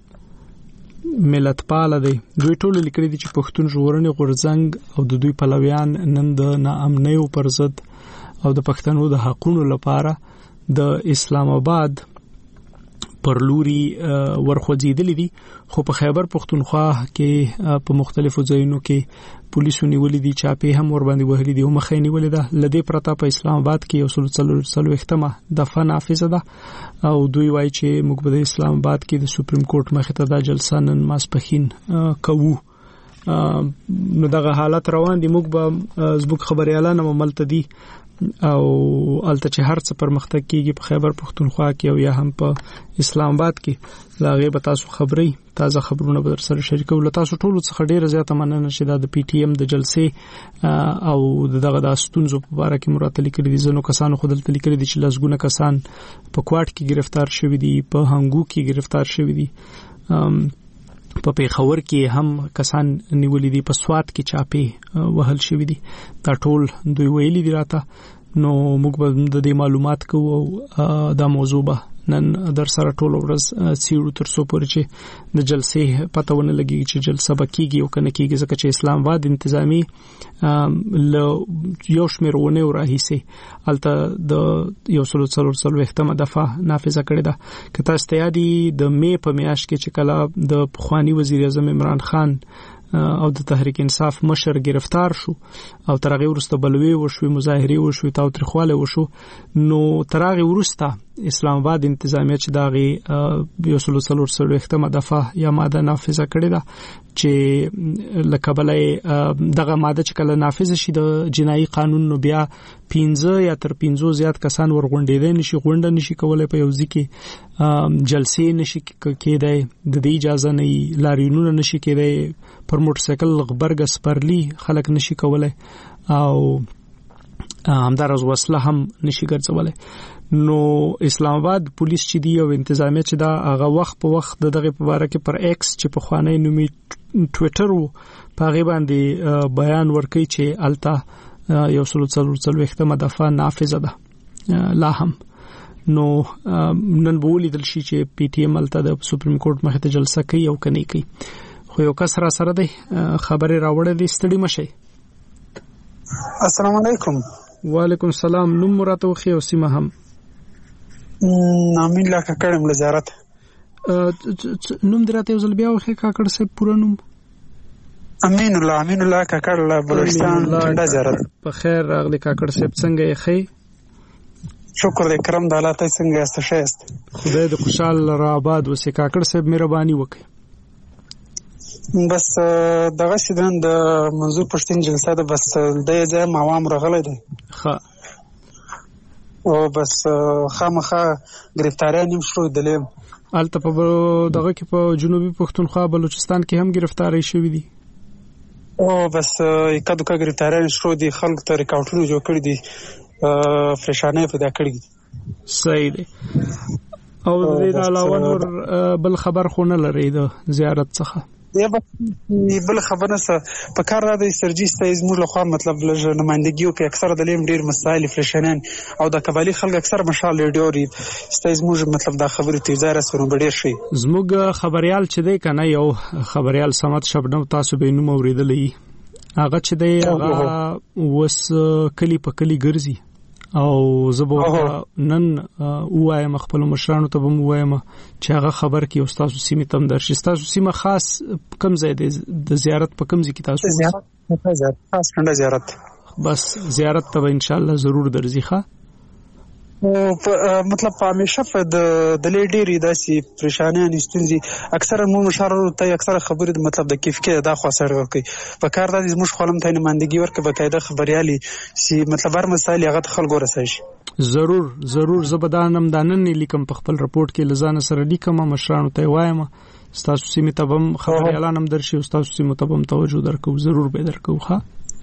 ملت پال دی. دوی ټول لیکلي دي چې پښتون ژغورنې غورځنګ او د دوی پلویان نن د ناامنۍ پر ضد او د پښتنو د حقوقو لپاره د اسلام آباد پر لوري ورخوځېدلې دي. خو په خیبر پښتونخوا کې په مختلفو ځایونو کې پولیسو نیولې دي، چاپې هم ور باندې وهلې دي او مخې نیولې ده. لدې پرته په اسلام آباد کې یو څلوېښتمه دفعه نافذه ده او دوی وایي چې موږ به د اسلام آباد کې د سپریم کورټ مخې ته دا جلسه نن ماسپښین کوو. نو دغه حالت روان دي. موږ به زموږ خبريالان مملته دي او الته چې هر څه پرمختګ کیږي په خیبر پښتونخوا کې او یا هم په اسلام آباد کې لاغه به تاسو خبري تازه خبرونه به سره شریکو. تاسو ټول څخه ډیره زیاته مننه چې د پی ټی ایم د جلسې او دغه د ستونزو په اړه کې مراتب لیکلي دي. زنو کسانو خود لیکلي دي چې لږونه کسان په کوټ کې گرفتار شوي دي، په هنګو کې گرفتار شوي دي، په پیښور کې هم کسان نیولې دي، په سوات کې چاپې وهل شوي دي. دا ټول دوی ویلي دي راته. نو موږ به د دې معلومات کوو او دا موضوع به نن در سره ټول ورځ سیړو تر څو پورې چې د جلسې پته ونه لګي چې جلسه به کیږي او کنه کیږي، ځکه چې اسلام آباد انتظامی یو شمېر ونه راهیسي الته د یو څلوېښتمه دفعه نافذه کړې ده. که تاسو ته یادي د مې په میاشت کې چې کله د پخوانی وزیر اعظم عمران خان او د تحریک انصاف مشر گرفتار شو او ترغه ورسته بلوي وشوي، مظاهره وشوي، تاوتریخواله وشو، نو ترغه ورسته اسلام آباد انتظامیه چې داغي یو څلوېښتمه دفعه یا ماده نافذه کړې ده چې لکبلې دغه ماده چې کله نافذه شي د جنایي قانون نو بیا 15 یا تر 15 زیات کسان ورغونډېدل نشي، غونډه نشي کولای، په یوځی کې جلسې نشي کېدای، د دې اجازه نه لاریونونه نشي کېدای، پر موټر سایکل غبرګ سپرلی خلک نشي کولای او همدارس وسله هم نشي ګرځولای. نو اسلام آباد پولیس چې دی او انتظامیه چې دا هغه وخت په وخت دغه په اړه کې پر ایکس چې په خوانی نومي ټوئیټر وو په هغه باندې بیان ورکړي چې الته یو څلوېښتمه دفعه نافذه ده لا هم. نو نن بولی دل شي چې پی ټی ایم الته د سپریم کورټ مخې ته جلسه کوي او کني کوي. خو یو کس را سره دی خبره راوړې دي، ستړي مشي. السلام علیکم. وعلیکم السلام. نوم مراته وخی او سیمه هم امین الله کاکړ ملزارت. نوم دراته یو ځل بیا وخی کاکړ صاحب پوره نوم؟ امین الله کاکړ بلوچستان ټنډه زیارت. په خیر راغلی کاکړ صاحب، څنګه یې خې؟ شکر دې کرم د الله تعالی څنګه یاست؟ ښه. خدای دې خوشاله را آباد وسه کاکړ صاحب، مهرباني وکړئ. بس دغه شیدان د منظور پښتون جلسه ده، بس د ځای عوام راغلي دي. ښه. او بس خامخا گرفتاریان هم شروع دي. الته په دغه کې په جنوبي پښتونخوا بلوچستان کې هم گرفتاری شوې دي. او بس کدو گرفتاریان شروع دي، خلک ته ریکارډونه جوړ کړی دي، فرشانه پیدا کړی دي. صحیح دی. او د علاوه نور بل خبر خو نه لري د زیارت څخه؟ یا بل خبره څه په کار را دي سرجیسته زموږ له خوا مطلب لږ نمائندګیو کې اکثره د لیم ډیر مسایل فلشنان او د قبالي خلک اکثر مشال ډیوري ستای زموږ مطلب دا خبره تی ځای رسونه ډیر شي. زموږ خبريال چې دی کنه یو خبريال سمات شبنم تاسو به نوم اوریدلې، هغه چې دی هغه وس کلی په کلی ګرځي او زبو نن وایم خپل مشرانو ته به وایم چې هغه خبر کې استاد سیمه تم درشي. استاد سیمه خاص کم ځای د زیارت په کم ځای کې تاسو زیارت خاص کنده زیارت، بس زیارت ته ان شاء الله ضرور درځي. ښه مطلب همیشه په د لیډری داسي پریشانه نستونزي اکثرا مو مشارو ته اکثر خبرې د مطلب د کیفکه دا خو سره کوي په کار د زموږ خپلم ته نمائندګي ورکه بقاعده خبريالي سي مطلب هر مسایل هغه خلکو رسېږي ضرور زبدانم دانن لیکم په خپل رپورت کې لزان سره لیکم مشرانو ته وایم تاسو سیمه ته هم خبريالانم درشي او تاسو سیمه ته هم توجه درکو ضرور به درکو ښه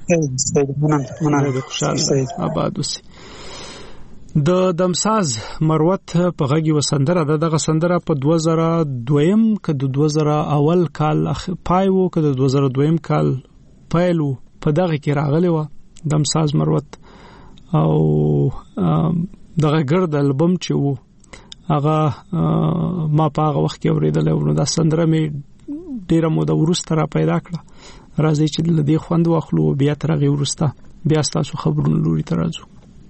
مننه خوشاله آباد اوسئ د دمساز مروت په غږی وسندره دغه سندره په 2002 کې د 2000 اول کال پایو کې د 2002 کال پایلو په دغه کې راغلی و دمساز مروت او دغه ګرد البم چې وو هغه ما په هغه وخت کې اوریدل او دا سندره می ډیره موده ورسته را پیدا کړه راځي چې د دې خوند واخلو بیا ترغه ورسته بیا تاسو خبرونه لوري ترازو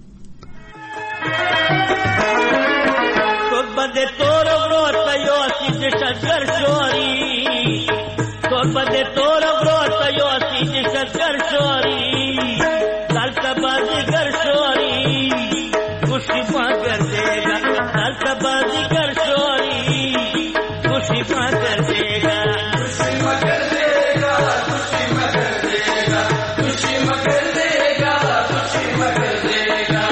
بده تور غروت یو سید شجر شوری تو بده تور غروت یو سید شجر شوری دلتا بازیگر شوری خوشی مگر دیگا دلتا بازیگر شوری خوشی مگر دیگا خوشی مگر دیگا خوشی مگر دیگا خوشی مگر دیگا خوشی مگر دیگا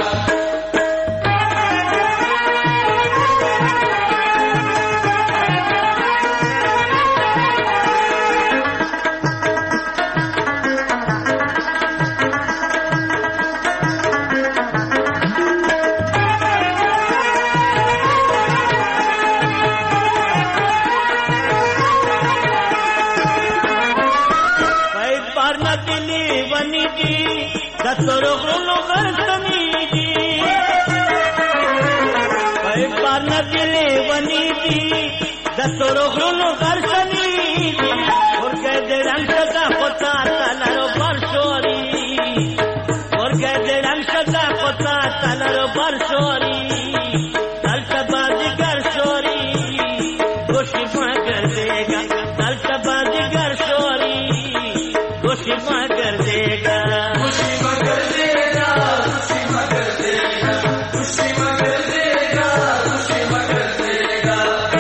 دستورو غرونو غرسنی ورگه درن شده خطا تلرو برشوری ورگه درن شده خطا تلرو برشوری دلتا بازیگر شوری گوشی مگر دیگا دلتا بازیگر شوری گوشی مگر دیگا گوشی مگر دیگا گوشی مگر دیگا گوشی مگر دیگا گوشی مگر دیگا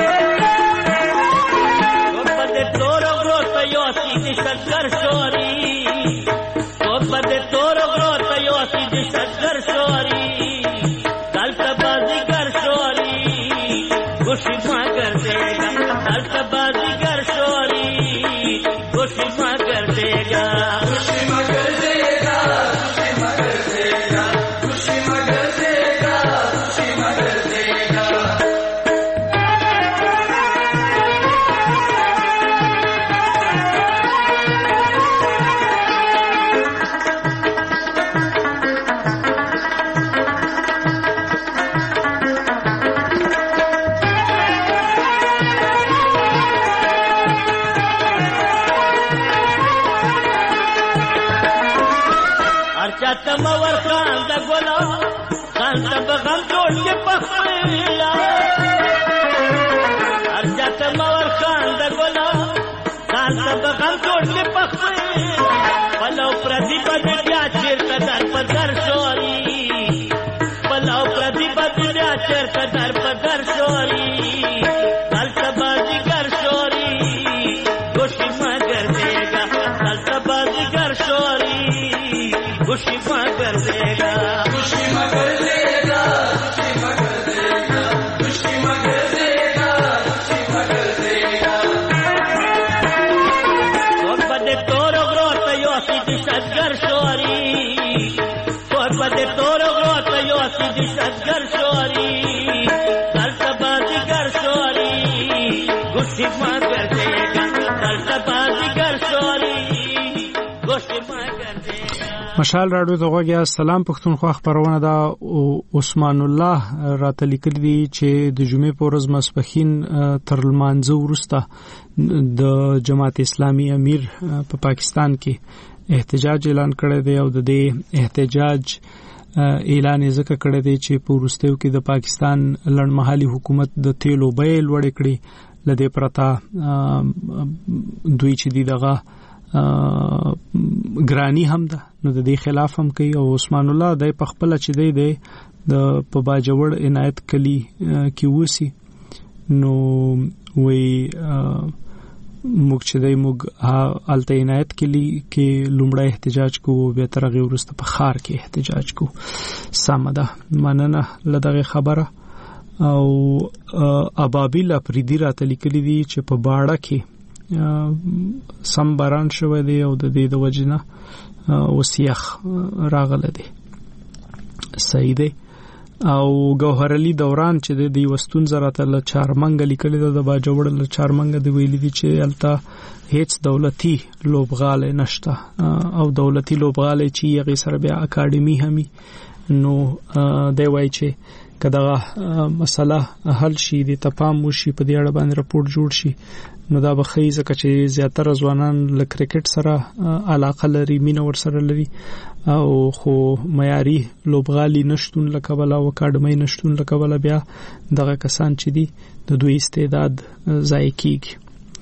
شجر شوری تو بده تور غروت یو سید شجر شوری دلتا بازیگر شوری گوشی مگر دیگا دلتا بازیگر شوری گوشی مگر دیگا گوشی مگر دیگا گوشی مگر دیگا گوشی مگر دیگا گوشی مگر دیگا تمور خان دا ګولا خان ته بغم جوړ کې پخلا ارجا تمور خان دا ګولا خان ته بغم جوړ کې پخلا پلو پردیپ دیا چیرته در پدر شوري پلو پردیپ دیا چیرته در پدر شوري دلتا بازیگر شوري گوشی مگر دیگا دلتا بازیگر شوري خوشی مگر دیگا خوشی مگر دیگا خوشی مگر دیگا خوشی مگر دیگا خوشی مگر دیگا تو بده تور غروت یو سید شجر شوری تو بده تور غروت یو سید شجر شوری دلتا بازیگر شوری خوشی مگر دیگا دلتا بازیگر شوری خوشی مگر دیگا مشال راډیو ته غوږی سلام پښتونخوا خبرونه دا عثمان الله راته لیکل دي چې د جمعې په ورځ ماسپښین تر لمانځه وروسته د جماعت اسلامي امیر په پاکستان کې احتجاج اعلان کړی دی او د دې احتجاج اعلان یې ځکه کړی دی چې په وروستیو کې د پاکستان لړمحلي حکومت د تیلو بیې لوړې کړې لدې پرته دوی چې دی دغه ګرانی هم ده نو د دې خلاف هم کوي او عثمان الله د په خپل چې دی د په باجوړ عنایت کلی کې وسی نو وی موږ چې دای موږ الته عنایت کلی کې لومړی احتجاج کوو بیا تر هغه وروسته په خار کې احتجاج کوو. سمده مننه لدغه خبره. او ابابیل افریدی راته لیکلي دي چې په باړه کې سم باران شوی دی او د دې د وجنه وسیخ راغله دی. صحیح دی. او گوهر علی دوران چې د دې وستون زراته له چارمنګ لیکلي د باجوړ له چارمنګ دی ویلي دي چې الته هیڅ دولتي لوبغاله نشته او دولتي لوبغاله چې یغې سره بیا اکیډمي همي نو دی وای چې کدا مسله حل شي د تپام وشي په دې اړه باندې راپور جوړ شي نو دا به خې ځکه چې زیاتره ځوانان له کرکټ سره علاقه لري مینه ور سره لري او خو معیاري لوبغالي نشټون لکه بل او اکیډمي نشټون لکه بل بیا دغه کسان چې دي د دوی استعداد ضایع کیږي.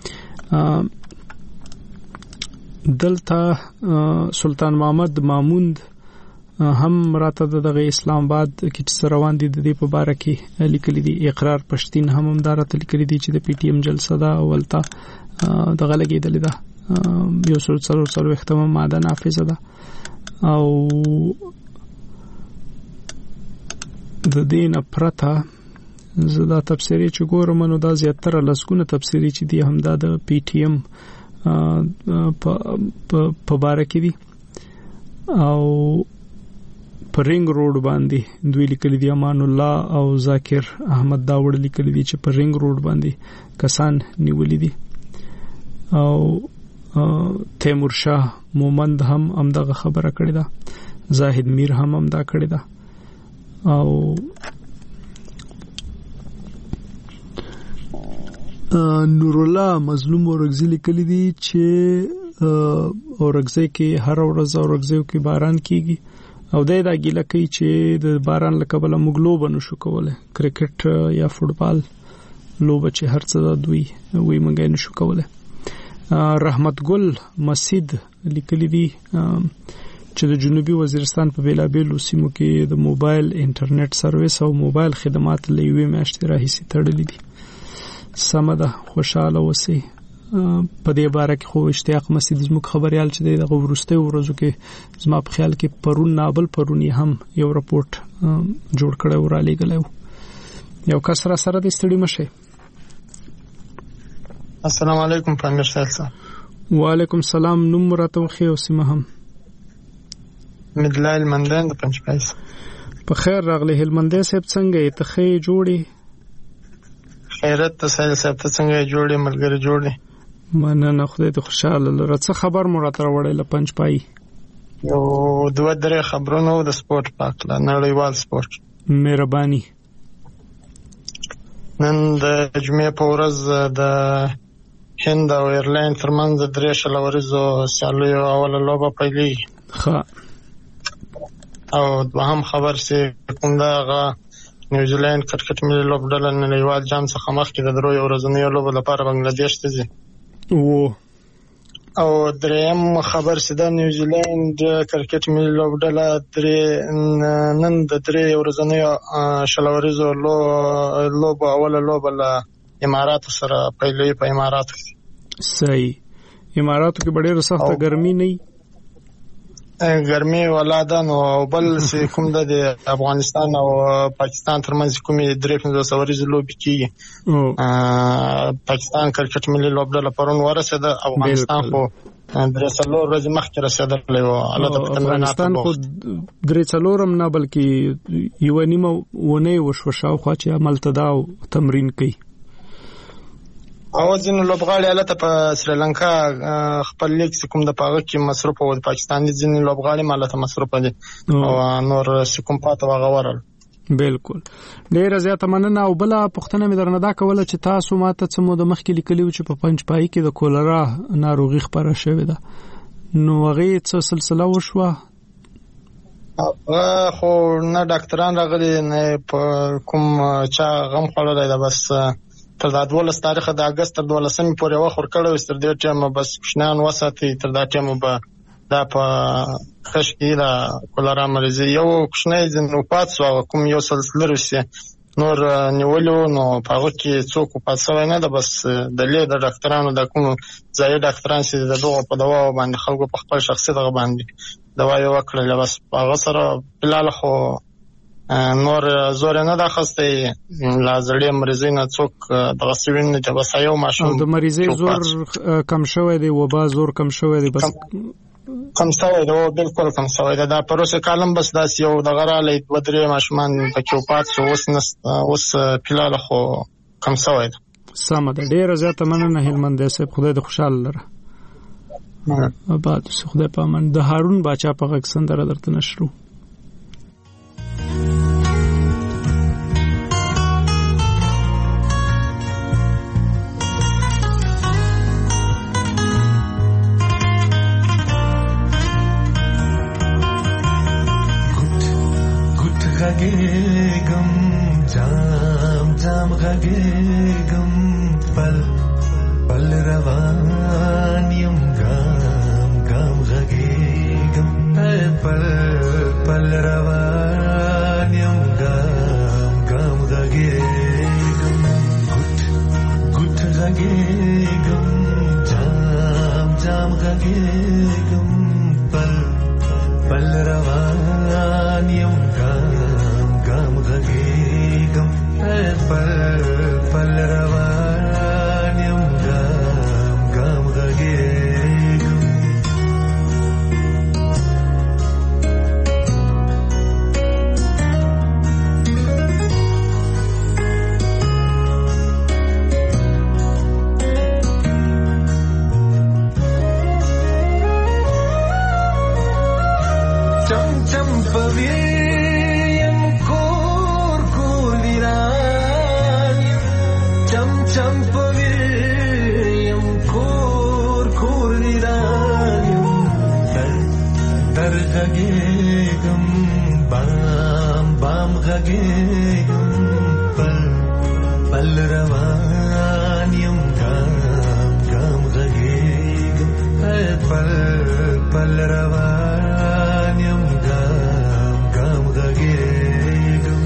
دلته سلطان محمد ماموند هم راته دغه اسلام آباد کې روان دي د دې په اړه کې لیکلي دي. اقرار پښتين هم دارته لیکلي دي چې د پی ټی ایم جلسه دا ولته دغه لګیدل ده یو څلور وختمه ماده نافذه ده او د دین پرته زدا تفسیری چې ګورم نو دا زیاتره لسګونه تفسیری چې دي هم د پی ټی ایم په اړه کې دي او پر رنګ روډ باندې دوی لیکلي دي امان الله او ذاکر احمد داوړ لیکلي دي چې پر رنګ روډ باندې کسان نیولې دي او تیمور شاه مومند هم دغه خبره کړې ده. زاهد میر هم دا کړې ده او نور الله مظلوم اورګزی لیکلي دي چې اورګزی کې هر ورځ اورګزیو کې باران کیږي او دا ګیله کوي چې د باران لکبل موږ لوب نشو کوله کرکټ یا فوټبال لوب چې هر څه دوی وی موږ نشو کوله. رحمت ګل مسجد لیکلي دي چې د جنوبي وزیرستان په بیلابیلو سیمو کې د موبایل انټرنیټ سرویس او موبایل خدمات لوي میاشتې راهیسي تړلې دي. سمده خوشاله اوسئ. په دې باره کې خو اشتیاق مسجد زموږ خبريال چې د ورسته ورځو کې زما په خیال کې پرون نابل پرونی هم یو راپورټ جوړ کړی و را لېږلی یو کس را سره د ستړي مشه. السلام علیکم پامیر صاحب. وعلیکم السلام. نوم راته وخی او سیمه هم مدلایل مندان د پنځپایس. په خیر راغلی هلمندې صاحب څنګه ته خې جوړي خیرت ته صاحب ته څنګه جوړي ملګری جوړي مننه خدای ته خوشاله لره. څه خبر مو راته وړې ل پنځپای یو دوه درې خبرونه د سپورت پاکله نړیوال سپورت. مهرباني. نن د جمعې په ورځ د هند او ایرلند ترمنځ د 3 شلوريزو سیالیو اوله لوبه پیلېږي. ښه. او دوهم خبر چې کوم دغه نیوزیلند کرکټ ملي لوبډله نړیوال جام څخه مخکې د دروي ورځنیو لوبو لپاره بنگلاديش ته ځي. او دریم خبر چې د نیوزیلند کرکټ ملي لوبډله نن د 3 ورځنیو شلوريزو لوبو اوله لوبه له اماراتو سره پیلوي په اماراتو کې. صحیح. اماراتو کې ډېره سخته ګرمي نه ګرمي ولاده نو بل چې کوم د افغانستان او پاکستان ترمنځ کومې 3 ورځې لوبې کیږي. پاکستان کرکټ ملي لوبډله پرون ورسېده. افغانستان خو 3 ورځې مخکې رسېدلی و. افغانستان خو 3 نه بلکې یو نیمه ونه وشو شاوخوا چې عمل تدا تمرین کوي. او ځینې لوبغاړي البته په سریلانکا خپل لیګ کوم د پاغه کې مصروف او د پاکستاني ځینې لوبغاړي مالته مصروف دي او نور کوم پاتې وغورل. بالکل. ډېر زیات مننه. او بل پښتنه مې درنه دا کوله چې تاسو ماته څه مو د مخ کې لیکلیو چې په پنځپای کې د کولرا ناروغي خبره شوې ده نو هغه څه سلسله وشوه؟ خو نه ډاکټران راغلي نه په کوم چا غم خړلای دا بس تر 12 تاریخ د اگست تر 12 پورې وخت ورکړو. تر دې ټیمه بس شنان وساتي تر دا ټیمه به دا په کش کې دا کولرا مریض یو کوښنۍ ځنو پاتسو کوم یو سلسله روسي نور نیولو نو په هغه کې څوک پاتسوي نه ده بس د لید د ډاکټرانو د کوم ځای ډاکټران چې دغه په دوا باندې خلکو په خپل شخصي دغه باندې دوا یو کړل بس هغه سره بلال خو نور زور نه ده خسته لازړې مریضین څوک دغه سوین نه بس یو ماشوم د مریضي زور کم شوی دی وبا زور کم شوی دی بس کم شوی دی بالکل کم شوی دی دا پروسه کالم بس داس یو دغه را لید ودرې ماشومان په چوپات اوس بلال خو کم شوی دی سم ده ډیره زیاته مننه هلمند صاحب خدای د خوشاله لره آباد خدای په امان د هارون باچا په غږ سندره درته نشرو غږېږم جام جام غږېږم پل پل روان یم ګام ګام غږېږم پل پل روان یم ګام ګام غږېږم ګوټ غږېږم جام جام غږېږم پل پل روان یم غږېږم پل پل روان یم ګام ګام غږېږم چم چم پوي غږېږم بام بام غږېږم پل پل روان یم ګام ګام غږېږم پل پل روان یم ګام ګام غږېږم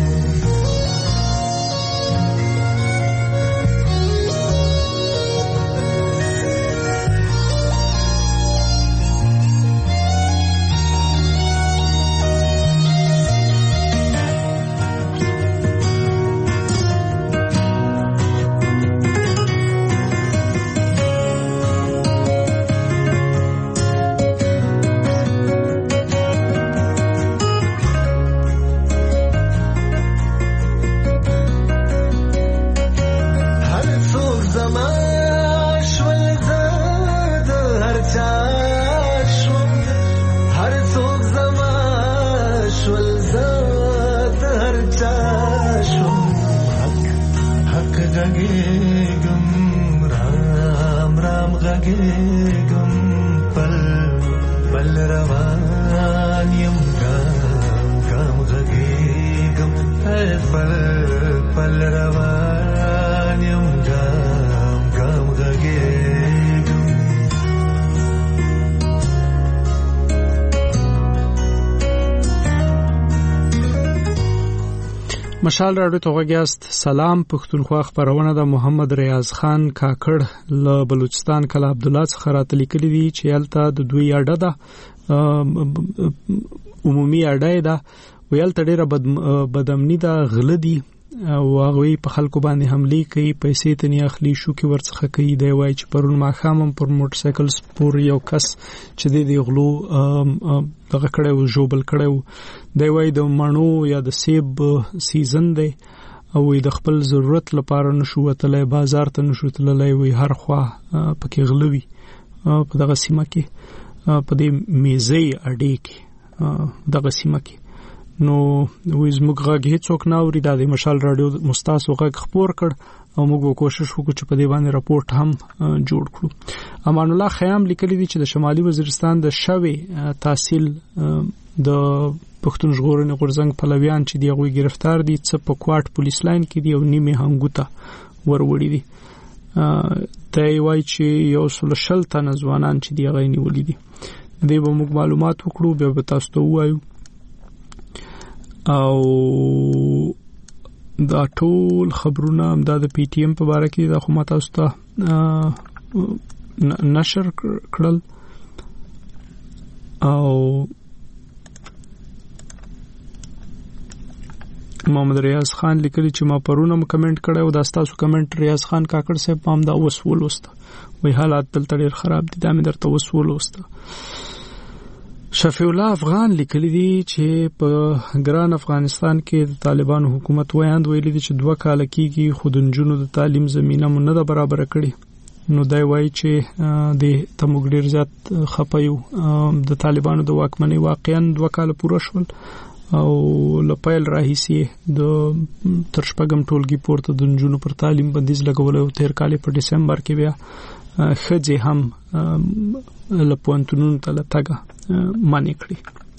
غږېږم رام رام غږېږم پل پل روان یم ګام ګام غږېږم پل پل روان یم ګام ګام غږېږم مشال راډیو ته غوږیاست. سلام پښتونخوا خبرونه د محمد ریاض خان کاکړ له بلوچستان کله عبد الله څخه راته لیکلي دي چې یلته د دوی اډه ده عمومي اډه ده ویلته ډیره بدامنی ده غله دي او هغه په خلکو باندې حمله کوي پیسې ته نه اخلي شو کې ورڅخه کوي دی وای چې پرون ماخام پر موټر سایکل سپور یو کس چې دی غلو دغه کړو جوبل کړو دی وای د مانو یا د سیب سیزن دی او د خپل ضرورت لپاره نشو وتلای بازار ته نشو تللای وي هر خوا پکې غلوي په دغه سیمه کې په دې میزي اډې کې دغه سیمه کې نو وې زموږ غږ هیڅوک نه اوري د مشال رادیو مستاسو غږ خبر کړ او موږ کوشش وکړو چې په دې باندې راپورټ هم جوړ کړو. امان الله خیام لیکلی دی چې د شمالي وزیرستان د شوي تحصیل د پښتون ژغورنې غورځنګ پلویان چې دی غوي گرفتار دي څه په کوارټ پولیس لاین کې دی او نیمه هنګوته وروړي دي. ته وای چې یو 16 تنه ځوانان چې دی غوي نیولې دي. د دې به موږ معلومات وکړو بیا به تاسو ته وایو او دا ټول خبرونه دا د پی ټی ایم په اړه کې دا خو ما تاسو ته نشر کړل او محمد ریاض خان لیکلی چې ما پرونه کمنټ کړو دا تاسو کمنټ ریاض خان کاکړ صاحب پام دا اوس ولوسته وی حالات دلته ډیر خراب دي دا مې درته اوس ولوسته شفیع الله افغان لیکلی دی چې په ګران افغانستان کې د طالبانو حکومت وایند ویلي دي چې 2 کال کېږي خود انجونو د تعلیم زمينه مونږ نه برابر کړي نو دای وایي چې د تموګ ډیر زیات خپایو د طالبانو د واکمنۍ واقعا 2 کال پوره شول او لپایل راهیسي د ترشپګم ټولګي پورته د انجونو پر تعلیم بندیز لګول او 13 کال په دسمبر کې بیا خځې هم لپونتونو ته لټګه معنی کړی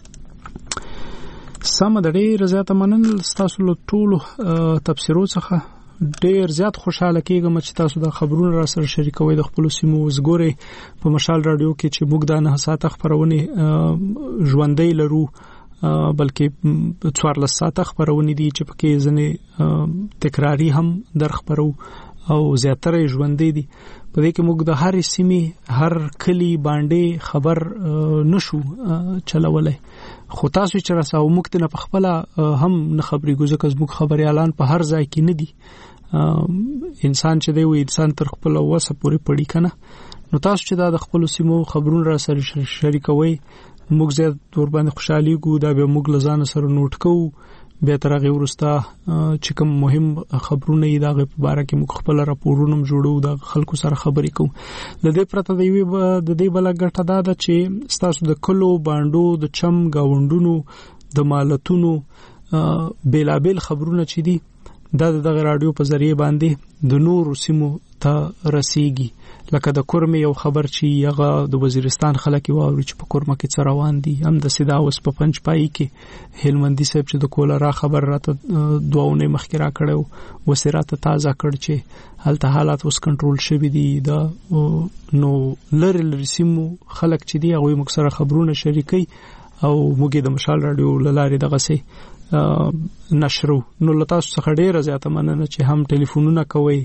سم د ډېر زیات مننه تاسو له ټولو تفسیرو څخه ډېر زیات خوشاله کېږم چې تاسو د خبرونو را سره شریکوي د خپل سیمو وزګوري په مشال رادیو کې چې موږ د 9 ساعت خبرونه ژوندۍ لرو بلکې 14 ساعت خبرونه دي چې پکې ځنې تکراری هم در خبرو او زیاتره ژوندۍ دي په دې کې موږ د هر سیمې هر کلی باندې خبر نشو چلولای خو تاسو چې راسو موږ ته په خپل هم نه خبري ګوزه کز موږ خبري اعلان په هر ځای کې نه دي انسان چې دی و انسان تر خپل وسه پوری پړی کنه نو تاسو چې د خپل سیمو خبرونه را سره شریکوي موږ زیات ور باندې خوشحالي ګو دا به موږ لزان سره نوٹ کوو به ترغه ورستا چې کوم مهم خبرونه یې دغه په اړه کې موږ خپل راپورونه جوړو د خلکو سره خبرې کوو د دې پرته د دې بل غټه ده چې تاسو د کلو باندو د چم گاوندونو د مالتونو بیلابل خبرونه چې دي د رادیو په ذریعہ باندې د نور سیمو ته رسیږي لکه د کورمه یو خبر چې هغه د وزیرستان خلک واوري چې په کورمه کې څه روان دي هم د سیدا اوس په پنځ پای کې هلمندي صاحب چې د کولرا خبر راته دوونه مخکې را کړو وسراته تازه کړ چې هلته حالات اوس کنټرول شوي دي دا نو لری سیمو خلک چې دی هغه موږ سره خبرونه شریکي او موږ د مشال رادیو لارې دغه سي نشرو نو لتاسو څخه ډیره زیاته مننه چې هم ټلیفونونه کوي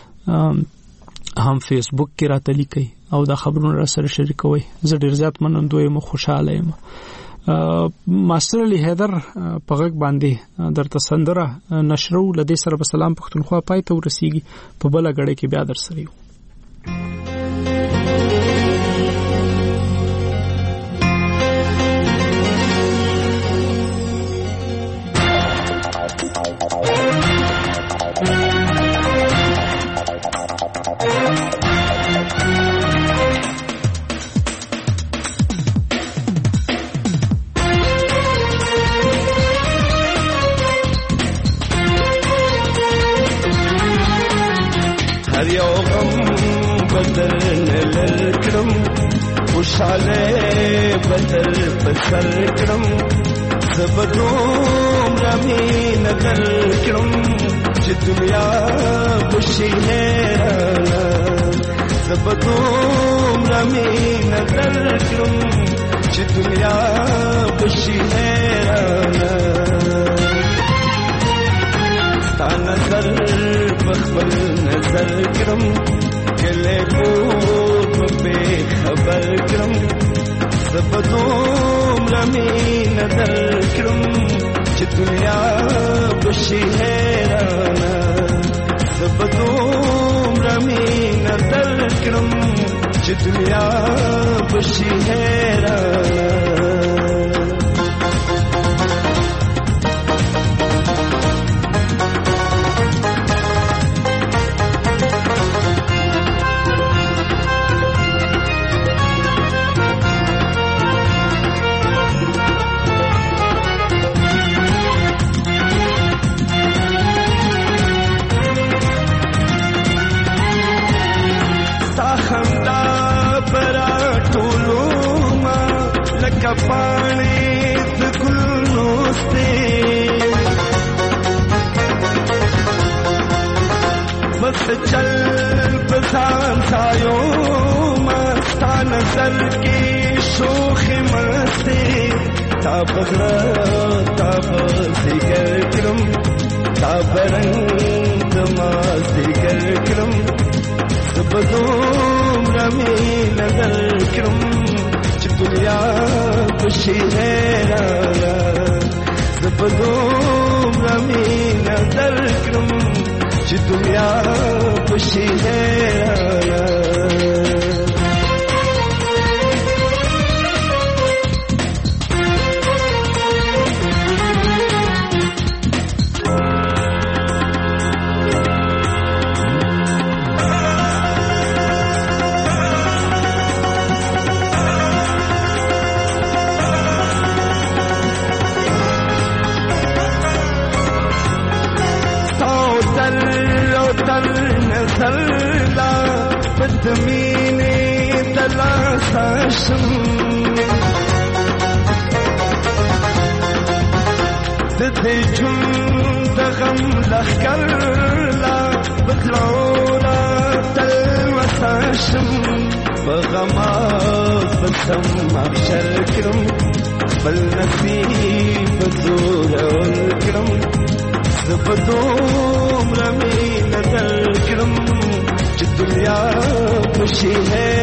هم فیسبوک کې راته لیکي او دا خبرونه را سره شریکوي زه ډیر زیات منندوی یم خوشاله یم ماستر علي حیدر په غږ باندې درته سندره نشرو لدې سره په سلام پښتونخوا پای ته ورسیږي په بل غړې کې بیا در سره یو خوشاله بدل پسر کړم زبدوم رامي نظر کړم چې دنیا خوشي هرانا زبدوم رامي نظر کړم چې دنیا خوشي هرانا ستا نظر بخبل نظر کړم کله کو به خبر کړم زبدوم رامي نظر کړم چې دنیا خوشي هرانا زبدوم رامي نظر کړم چې دنیا خوشي هرانا کپانے دکل نوستے بس چل بسان سایوں مستا نظر کی شوخي مستي تابغرا تابغر كرم تابرنگ ماستی کرم سبدوم رمی نظر کرم چه دنیا خوشی ہے سبدوم رمی نظر کرم چه دنیا خوشی ہے نزلا بدمینی تلاساشم ددی جون دغم لخکرلا بدلورا تلوساشم بغمات بسم ابشر کرم بالنسيب الزور والكرم بدوم رمی نظر کرم چه دنیا خوشی ہے